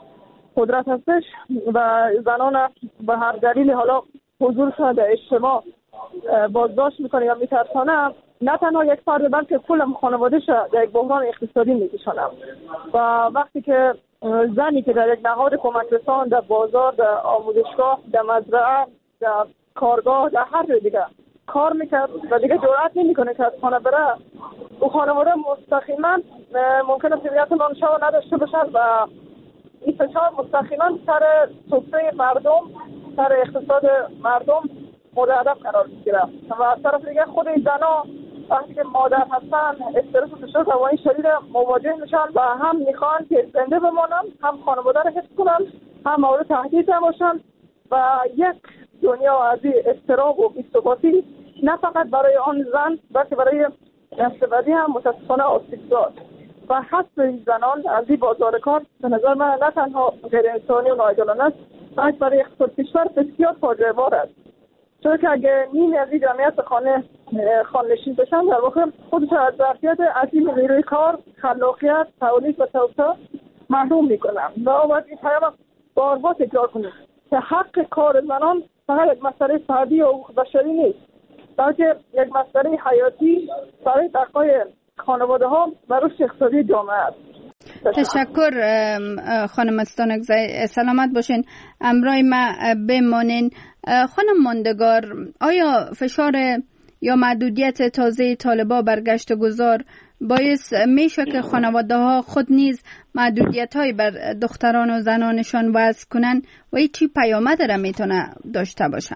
قدرت هستش و زنان به هر دلیل حالا حضورشان در اجتماع بازداشت میکنه یا میترسانه، نه تنها یک فرد بلکه کل خانوادهش در یک بحران اقتصادی میکشانه. و وقتی که زنی که در یک نهاد کمک رسان، در بازار، در آموزشگاه، در مزرعه، در کارگاه، در هر جای دیگه کار میکرد و دیگه جرأت نمیکنه که از خانه بره، او خانواده مستقیما ممکنه مسئولیت نانشو نداشته باشن و این فشار مستقیما سر سفره مردم، سر اقتصاد مردم مورد هدف قرار میگیره. و از طرف دیگه خود این زنا وقتی که مادر هستن استرس و فشار روانی شدید مواجه میشن و هم میخوان که زنده بمانن، هم خانواده رو حفظ کنن، هم مورد تهدید باشن و یک دنیا از اضطراب و بی‌ثباتی نه فقط برای آن زن بلکه برای نسل بعدی هم متاسفانه آسیب‌زا و حذف زنان از این بازار کار به نظر من نه تنها غیر انسانی و ناعادلانه است، بلکه برای اقتصاد کشور بسیار فاجعه بار است. چون که اگه نیمی از این جمعیت خانه خانه‌نشین بشن، در واقع خودشون از ظرفیت عظیم نیروی کار، خلاقیت، تولید و توسعه محروم میکنن. و باید این پیام بار بار تکرار کنیم که حق کار زنان فقط یک مسئله فردی و بشری نیست، بلکه یک مسئله حیاتی برای بقای خانواده ها و رشد اقتصادی جامعه است. تشکر خانم استانکزی، سلامت باشین. امروی ما بمانین. خانم ماندگار، آیا فشار یا محدودیت تازه طالبا برگشت گذار باعث میشه که خانواده ها خود نیز محدودیت های بر دختران و زنانشان وضع کنن و این چی پیامد را میتونه داشته باشه؟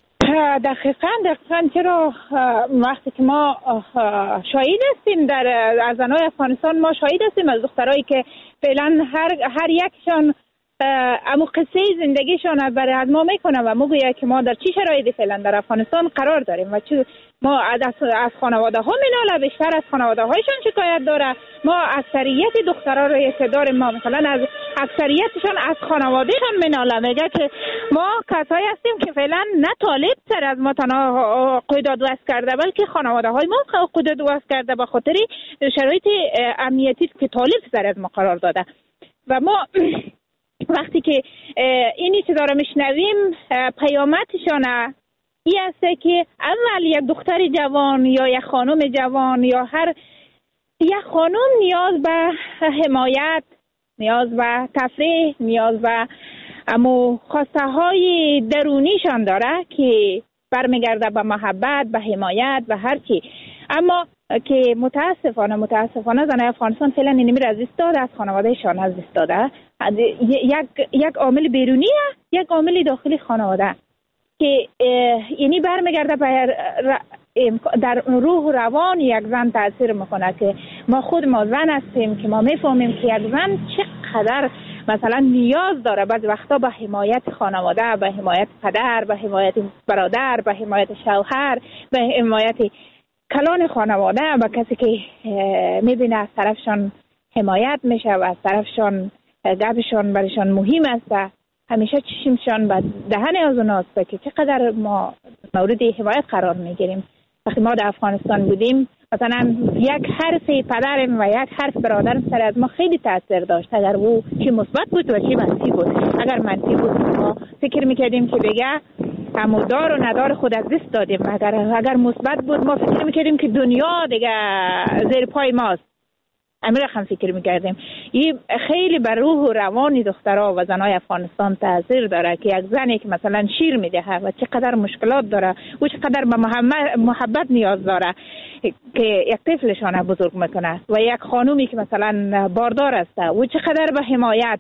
دقیقاً دقیقاً چرا وقتی که ما شاهد هستیم در از زنای افغانستان، ما شاهد هستیم از دخترایی که فعلا هر هر یکشان امو قصه زندگیشان برای از ما میکنه و میگوید که ما در چی شرایطی فعلا در افغانستان قرار داریم و چی ما از, از خانواده ها میناله، بیشتر از خانواده هایشان شکایت داره. ما اکثریت دخترها رو که داریم، ما مثلا از اکثریتشان از خانوادهشان میناله، میگه که ما کسایی هستیم که فعلا نه طالب سر از ما تنها قیداد وست کرده، بلکه خانواده های ما قیداد وست کرده به خاطر شرایط امنیتی که طالب سر از ما قرار داده. و ما وقتی که اینی که داره میشنویم پیامدشانه ای است که اول یک دختر جوان یا یک خانم جوان یا هر یک خانم نیاز به حمایت، نیاز به تفریح، نیاز به امو خواسته های درونیشان داره که برمیگرده به محبت، به حمایت، به هر چی. اما که متاسفانه متاسفانه زنای افغانستان فعلا اینمی را از دست داده، از خانوادهشان از دست داده. یک یک عامل بیرونی، یک عامل داخلی خانواده که یعنی برمیگرده به در روح و روان یک زن تاثیر میکنه که ما خود ما زن هستیم که ما میفهمیم که یک زن چقدر مثلا نیاز داره بعض وقتا به حمایت خانواده، به حمایت پدر، به حمایت برادر، به حمایت شوهر، به حمایت کلان خانواده، و کسی که میبینه از طرفشان حمایت میشه و از طرفشان گپشان برایشان مهم است، همیشه چشمشان به دهن از اوناست که چقدر ما مورد حمایت قرار میگیریم. وقتی ما در افغانستان بودیم مثلا یک حرف پدرم و یک حرف برادرم سر از ما خیلی تاثیر داشت، اگر او چی مثبت بود و چی منفی بود. اگر منفی بود ما فکر میکردیم که دیگه همودار و ندار خود از دست دادیم، اگر اگر مثبت بود ما فکر میکردیم که دنیا دیگه زیر پای ماست. امیر هم فکر میکردیم. این خیلی بر روح و روان دخترها و زنای افغانستان تاثیر داره که یک زنی که مثلا شیر میدهه و چقدر مشکلات داره و چقدر به محبت نیاز داره که یک طفلشان بزرگ میکنه، و یک خانومی که مثلا باردار است و چقدر به حمایت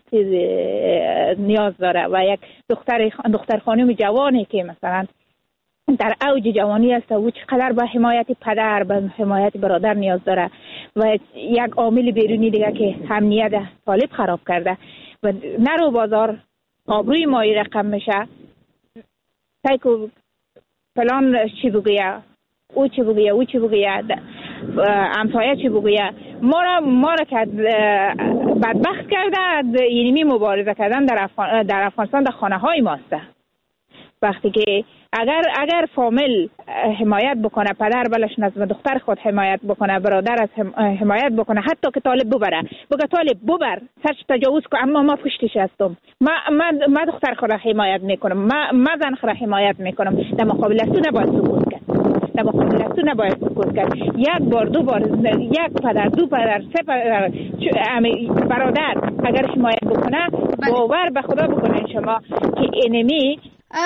نیاز داره، و یک دختر دختر خانوم جوانی که مثلا در اوج جوانی است و چقدر به حمایت پدر، به حمایت برادر نیاز داره. و یک عامل بیرونی دیگه که امنیت طالب خراب کرده و نرو بازار آبروی مایی رقم میشه، تایکو فلان چی بگیه، او چی بگیه، او چی بگیه، همسایه چی بگیه، ما را ما را که بدبخت کرده. یعنی مبارزه کردن در, افغان در افغانستان در خانه های ماسته. وقتی که اگر اگر فامیل حمایت بکنه، پدر بلش از دختر خود حمایت بکنه، برادر از حمایت بکنه، حتی که طالب ببره، بگه طالب ببر سرش تجاوز کن، اما ما پشتش هستم، ما ما ما دختر خود حمایت میکنم، ما ما زن خود حمایت میکنم. در مقابل تو نباید سکوت کرد، در مقابل تو نباید سکوت کرد. یک بار دو بار، یک پدر، دو پدر، سه پدر، برادر اگر حمایت بکنه، باور به خدا بکنین شما که اینمی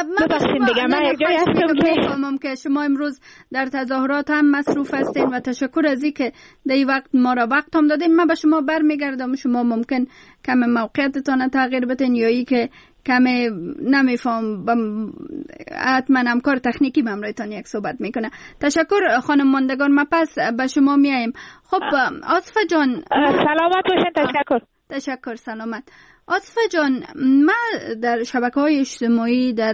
من که شما امروز در تظاهرات هم مصروف هستین و تشکر از این که در این وقت ما را وقت هم دادین. من به شما برمیگردم، شما ممکن کم موقعیتتان تغییر بدین یا ای که کم نمیفهم حتما همکار تکنیکی بمرایتان یک صحبت میکنه. تشکر خانم ماندگان. ما پس به شما میاییم. خب آصفه جان سلامت باشین. تشکر تشکر سلامت. آصفه جان، من در شبکه‌های اجتماعی، در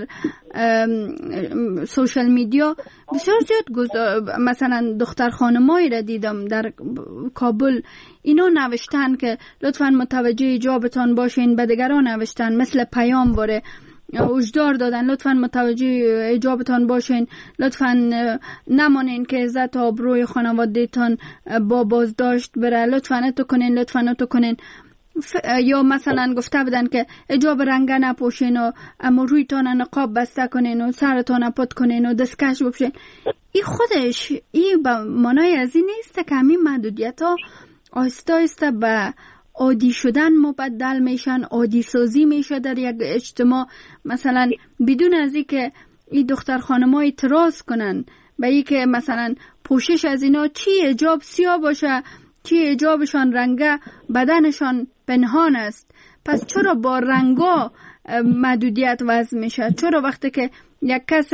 سوشال میدیا بسیار زیاد مثلا دختر خانمایی را دیدم در کابل، اینا نوشتن که لطفاً متوجه حجابتان باشین، به دیگران نوشتن مثل پیام باره هشدار دادن لطفاً متوجه حجابتان باشین، لطفاً نمانین که عزت و آبروی خانواده‌تان با بازداشت بره، لطفاً اتو کنین، لطفاً اتو کنین. یا مثلا گفته بودن که حجاب رنگه نپوشین و اما رویتان نقاب بسته کنین و سرتان پت کنین و دستکش بپوشین. این خودش این به معنای از این نیست که همین محدودیت ها آهسته آهسته به عادی شدن مبدل میشن، عادی سازی میشه در یک اجتماع، مثلا بدون از این که این دختر خانم‌ها اعتراض کنن به این که مثلا پوشش از اینا چی حجاب سیاه باشه، چی حجابشان رنگه، بدنشان پنهان است. پس چرا با رنگا محدودیت وضع میشه؟ چرا وقتی که یک کس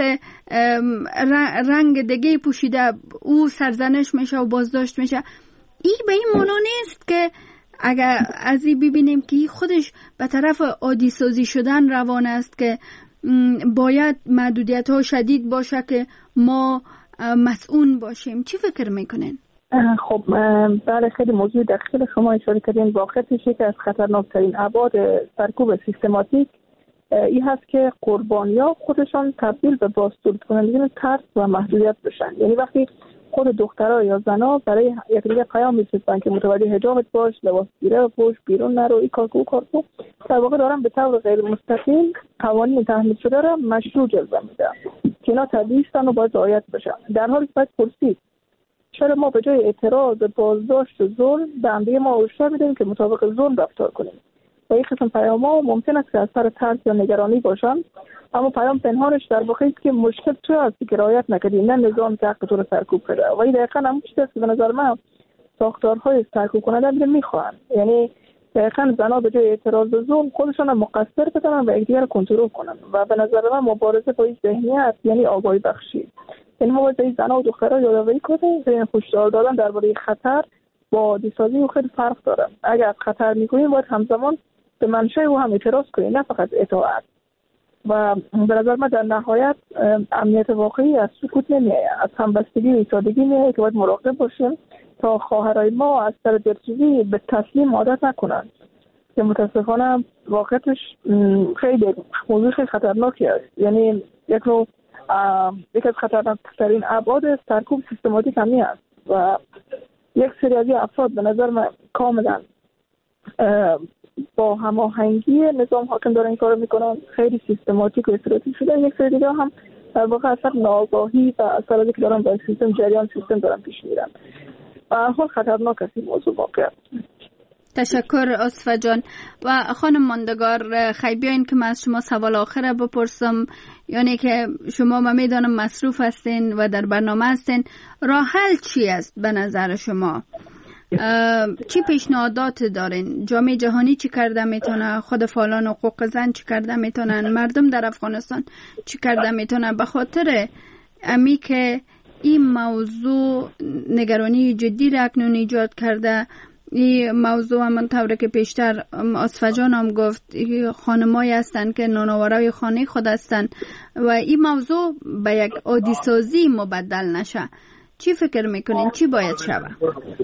رنگ دیگه پوشیده او سرزنش میشه و بازداشت میشه؟ این به این معنی نیست که اگر از این ببینیم که خودش به طرف عادی سازی شدن روان است که باید محدودیت ها شدید باشه که ما مسئول باشیم، چی فکر میکنین؟ خب بله، خیلی موضوع دقیق شما اشاره کردین. واقعیتش که از خطرناکترین ابعاد سرکوب سیستماتیک این هست که قربانی‌ها خودشان تبدیل به بازتولید کنندگان ترس و محدودیت بشن. یعنی وقتی خود دخترها یا زنها برای یکدیگر پیام می‌فرستن که متوجه حجابت باش، لباس گیره پوش، بیرون نرو، این کار کو کار کو، در واقع دارن به طور غیر مستقیم قوانین تحمیل شده را مشروع جلوه میدن که اینا طبیعی هستن و باید رعایت بشن. در حالی که باید پرسید چرا ما به جای اعتراض به بازداشت و ظلم به همدیگه ما هشدار میدیم که مطابق ظلم رفتار کنیم. و این قسم پیام‌ها ممکن است که از سر ترس یا نگرانی باشن، اما پیام پنهانش در واقع است که مشکل تو هستی که رعایت نکردی، نه نظام که حق تو رو سرکوب کرده. و این دقیقاً هم چیزی است که به نظر من ساختارهای سرکوب کننده میره میخوان. یعنی دقیقاً زنها به جای اعتراض به ظلم خودشون رو مقصر بدونن و یکدیگر رو کنترل کنن. و به نظر من مبارزه با این ذهنیت یعنی آگاهی بخشی. یعنی ما باید زنها و دخترها یادآوری کنیم که هشدار دادن درباره خطر با عادی‌سازی خیلی فرق داره. اگر خطر می‌گوییم باید همزمان به منشأ او هم اعتراض کنیم، نه فقط اطاعت. و به نظر من در نهایت امنیت واقعی از سکوت نمیاد، از همبستگی و ایستادگی میاد که باید مراقب باشیم تا خواهرای ما از سر دلسوزی به تسلیم عادت نکنند که متاسفانه واقعیتش خیلی موضوع خیلی خطرناکی است. یعنی یک نوع یک از خطرناکترین ابعاد سرکوب سیستماتیک همی است و یک سری از افراد به نظر من کاملا با هماهنگی نظام حاکم دارن این کارو میکنن، خیلی سیستماتیک و استراتژیک شده. یک سری دیگه هم در واقع اثر ناآگاهی و اثراتی که دارن با سیستم جریان سیستم دارن پیش میرن. و هر حال خطرناک است این موضوع واقعا. تشکر آصفه جان. و خانم ماندگار، خیلی بیاین که من از شما سوال آخره بپرسم، یعنی که شما ما میدانم مصروف هستین و در برنامه هستین، راه حل چی است به نظر شما؟ چی پیشنهادات دارین؟ جامعه جهانی چی کرده میتونه؟ خود فعالان حقوق زن چی کرده میتونن؟ مردم در افغانستان چی کرده میتونه؟ به خاطر امی که این موضوع نگرانی جدی را اکنون ایجاد کرده. این موضوع همون طوره که پیشتر آصفه جان هم گفت، خانمایی هستن که نانآورای خانه خود هستن و این موضوع به یک عادی سازی مبدل نشه. چی فکر میکنین؟ چی باید شود؟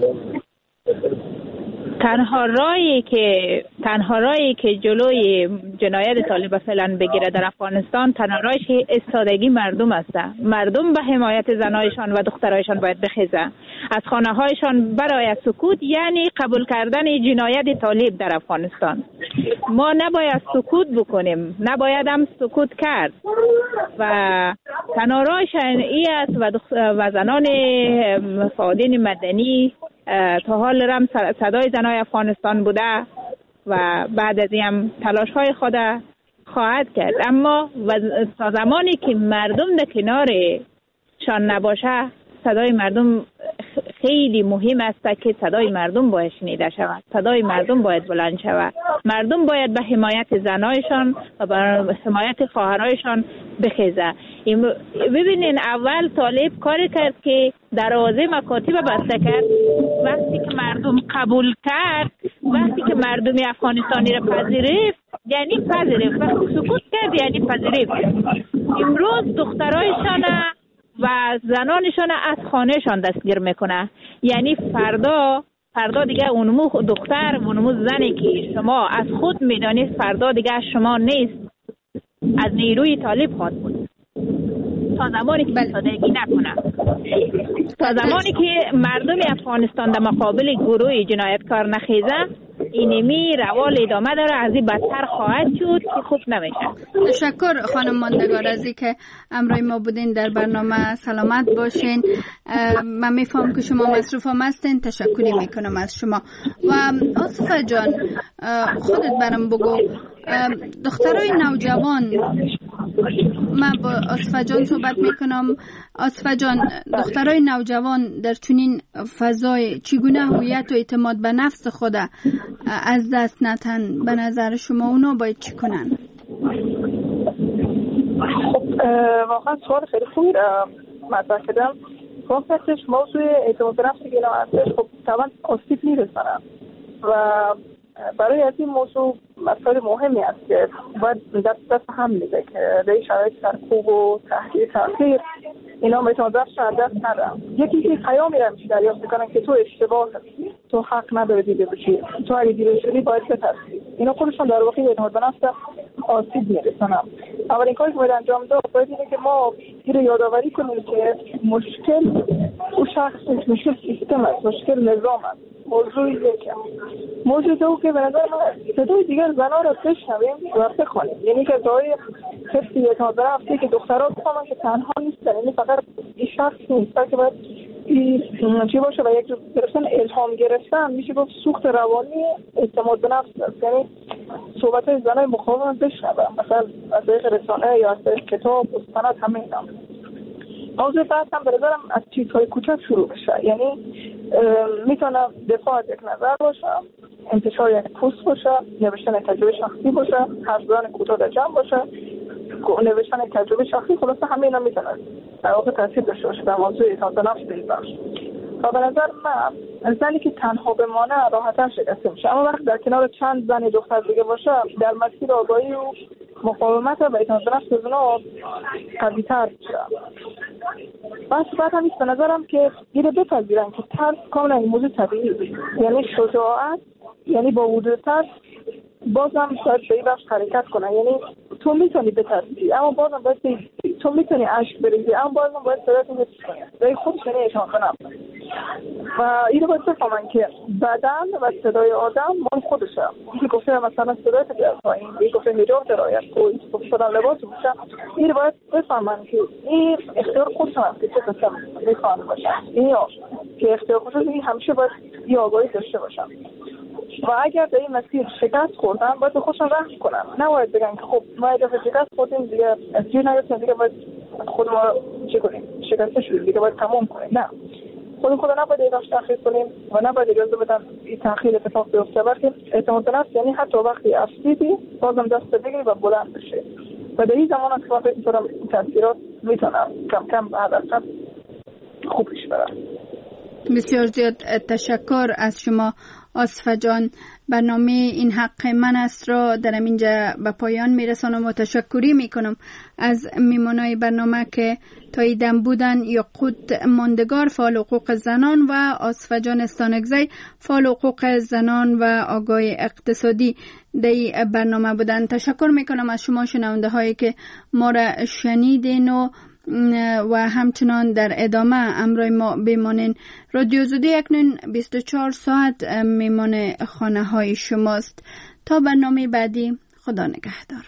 تنها راهی که تنها راهی که جلوی جنایت طالب فعلا بگیره در افغانستان، تنها راهش ایستادگی مردم است. مردم به حمایت زنایشان و دخترایشان باید بخیزه، از خانه هایشان برای سکوت، یعنی قبول کردن جنایت طالب در افغانستان. ما نباید سکوت بکنیم، نباید هم سکوت کرد و تنها راهش این است و, و زنان فعالین مدنی تا حال رم صدای زنای افغانستان بوده و بعد از این هم تلاش های خود خواهد کرد. اما تا زمانی که مردم در کنارشان نباشه، صدای مردم خیلی مهم است که صدای مردم باید شنیده شود، صدای مردم باید بلند شود. مردم باید به حمایت زنایشان و به حمایت خواهرایشان بخیزه. ببینین اول طالب کاری کرد که دروازه مکاتب بسته کرد. وقتی که مردم قبول کرد، وقتی که مردم افغانستانی را پذیرفت، یعنی پذیرفت، وقتی سکوت کرد یعنی پذیرفت. امروز دخترایشان و زنانشان از خانهشان دستگیر میکنه. یعنی فردا فردا دیگه اونمو دختر و اونمو زنی که شما از خود میدانید فردا دیگه از شما نیست، از نیروی طالب خواهد بود. تا زمانی که ایستادگی نکنه، تا زمانی که مردم افغانستان در مقابل گروه جنایتکار نخیزه، اینمی روال ادامه داره، از این بدتر خواهد شد که خوب نمیشه. تشکر خانم ماندگار از این که امروز ما بودین در برنامه. سلامت باشین. من میفهم که شما مصروف هم هستین، تشکری میکنم از شما. و آصفه جان خودت برام بگو، دخترای نوجوان، من با آصفه جان صحبت میکنم. آصفه جان، دخترای نوجوان در چنین فضای چگونه هویت و اعتماد به نفس خود از دست نتن؟ به نظر شما اونا باید چی کنن؟ خب واقعا سوال خیلی خوبی مطرح کردم. واقعیتش موضوع اعتماد به نفس که اینا هستش، خب طبعا آسیب میرسنن و برای از این موضوع مسائل مهمی است که باید دست دست هم میده که در این شرایط سرکوب و تحقیر تحقیر اینا میتونه دستشان دست ندارم. یکی که پیامی را میشه دریافت کنن که تو اشتباه هستی، تو حق نداری دیده بشی، تو اگه دیده شدی باید بترسی. اینا خودشون در واقع اعتماد به نفس آسیب میرسونن. اولین کاری که باید انجام داد باید اینه که ما اینو یادآوری کنیم که مشکل او شخص مشکل سیستم است، مشکل نظام است. موضوع یکم موضوع دو که به نظر من صدای دیگر زنها را بشنویم و بخوانیم، یعنی که صدای کسی اعتماد به نفسی که دخترها بفهمن که تنها نیستن، یعنی فقط این شخص نیست که باید این چی باشه و یک جور گرفتن الهام گرفتن میشه گفت سوخت روانی اعتماد به نفس است. یعنی صحبت های زنهای مقاوم بشنوم، مثلا از طریق رسانه یا از طریق کتاب مستند همه اینا. موضوع بحث هم به نظرم از چیزهای کوچک شروع بشه، یعنی میتونه دفاع از یک نظر باشه، انتشار یک پست باشه، نوشتن تجربه شخصی باشه، حرف زدن کوتاه در جمع باشه، نوشتن تجربه شخصی، خلاصه همه اینا میتونه در واقع تاثیر داشته باشه در موضوع اعتماد به نفس بهش. و به نظر من زنی که تنها بمانه راحت‌تر شکسته میشه، اما وقتی در کنار چند زن دختر دیگه باشه در مسیر آگاهی و مقاومت و اعتماد به نفس اونا قوی‌تر میشه. بس بعد هم به نظرم که اینو بپذیرن که ترس کاملا این موضوع طبیعی، یعنی شجاعت، یعنی با وجود ترس بازم شاید به این بخش حرکت کنن. یعنی تو میتونی بترسی اما بازم باید بی... تو میتونی عشق بریزی اما بازم باید صداتو حفظ کنی. برای خودش یعنی اعتماد به نفس. و اینو باید بفهمن که بدن و صدای آدم مال خودشه. یکی گفته مثلا صدایت بیار پایین، یکی گفته حجاب درایت کن، یکی گفته لباس بپوشه. اینو باید بفهمن که این اختیار خودشون هست که چه قسم میخوان باشن. این که اختیار خودشون این همیشه باید یه آگاهی داشته باشن. و اگر در این مسیر شکست خوردن باید به خودشون رحم کنن، نباید بگن که خب ما اگه شکست خوردیم دیگه از جیر نگرفتیم دیگه باید خود ما چی کنیم، شکسته شدیم دیگه باید تمام کنیم. نه، خود خود نباید ایداش تأخیر کنیم و نباید اجازه بدن این تأخیر اتفاق بیفته، بلکه اعتماد به نفس یعنی حتی وقتی افسیدی بازم دست بگیری و بلند بشی. و در این زمان هم که من فکر می‌کنم این تاثیرات میتونن کم کم به حداقل خوب پیش برن. بسیار زیاد تشکر از شما آصفه جان. برنامه این حق من است را در اینجا به پایان میرسانم و تشکری میکنم از میمانای برنامه که تاییدم بودن یاقوت ماندگار فعال حقوق زنان و آصفه جان استانکزی فعال حقوق زنان و آگاه اقتصادی در برنامه بودن. تشکر میکنم از شما شنونده هایی که ما را شنیدین و و همچنان در ادامه امروی ما بمانین. رادیو زودی اکنون بیست و چهار ساعت میمان خانه های شماست. تا برنامه بعدی، خدا نگهدار.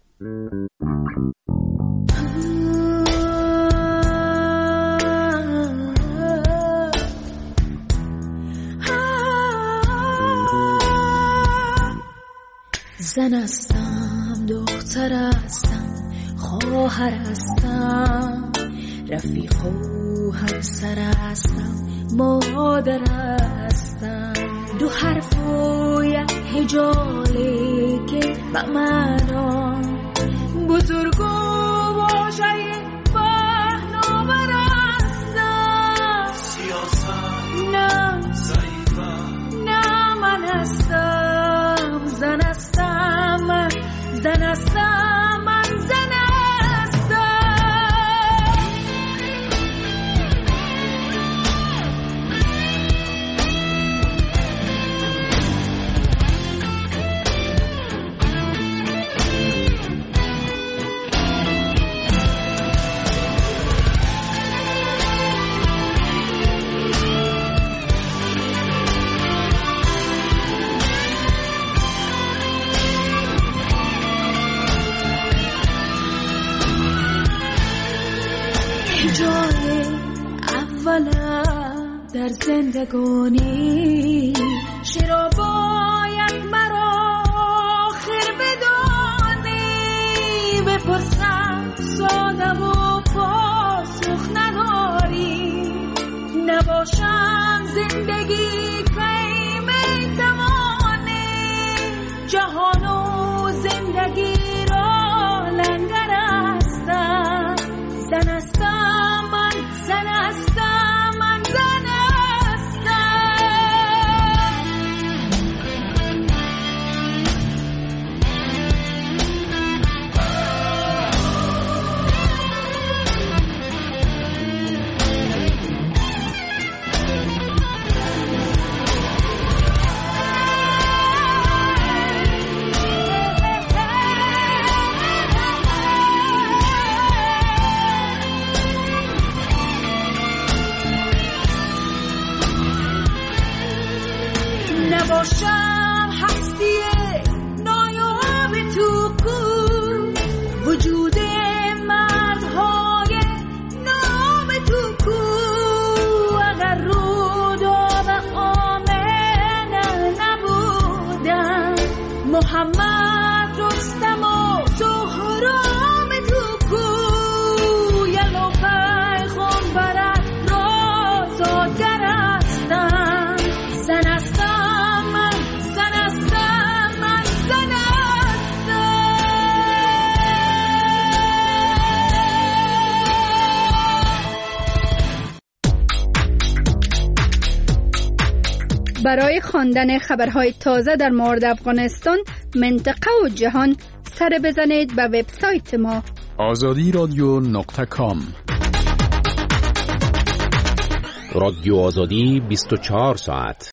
زن هستم، دختر هستم، خواهر هستم، رفیق و همسر هستم، مادر هستم. دو حرف و یک هجالی که به معنا بزرگ و واژه پهناور هستم. سیاست نه ضعیفم، نه من هستم زن هستم، من زن هستم، من زن در زندگانی. چرا باید مرا آخر بدانی؟ بپرسم ساده و پاسخ نداری. نباشم زندگی که میتوانی جهان و زندگی را لنگر هستم. زن هستم، من زن هستم، من زن هستم. برای خواندن خبرهای تازه در مورد افغانستان، منطقه و جهان سر بزنید به وبسایت ما آزادی رادیو نقطه کام. رادیو آزادی بیست و چهار ساعت.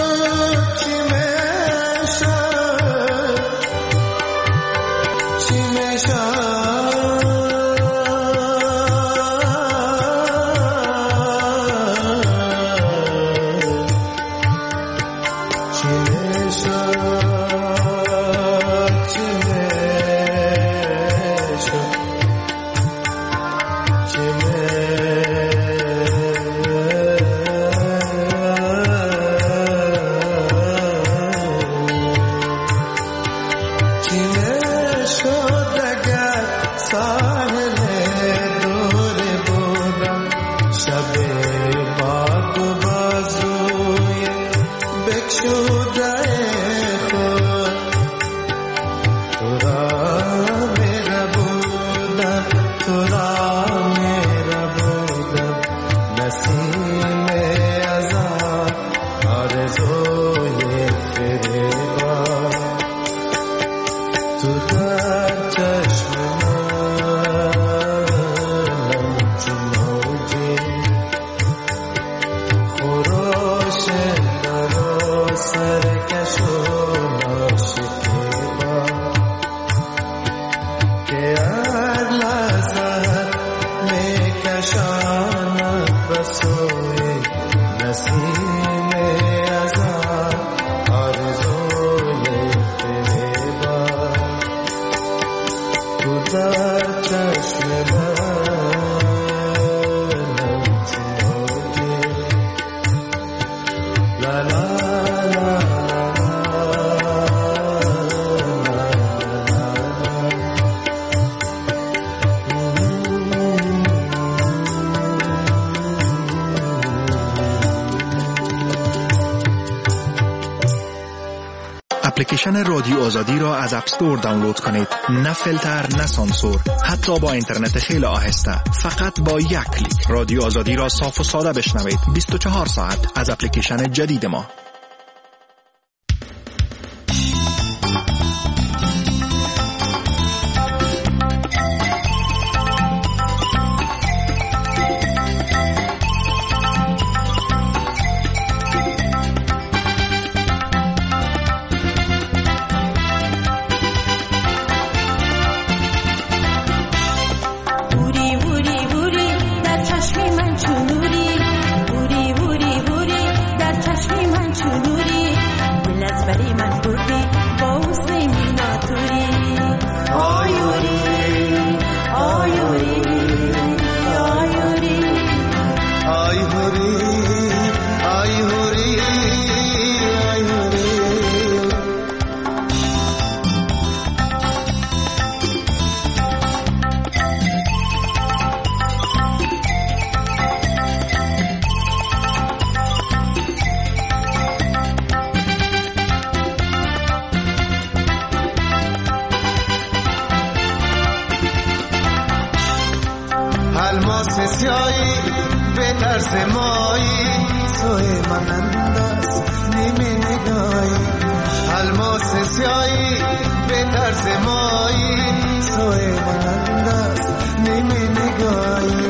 She شب باد و بازوی بکشوده خود تو را میره بودم تو را میره بودم نسیم ازان آرزوی فریبا تو در چشم اپلیکیشن رادیو آزادی را از اپ استور دانلود کنید. نه فیلتر نه سانسور، حتی با اینترنت خیلی آهسته، فقط با یک کلیک رادیو آزادی را صاف و ساده بشنوید. بیست و چهار ساعت از اپلیکیشن جدید ما. به طرز مایی سوی من انداز نیمه نگاهی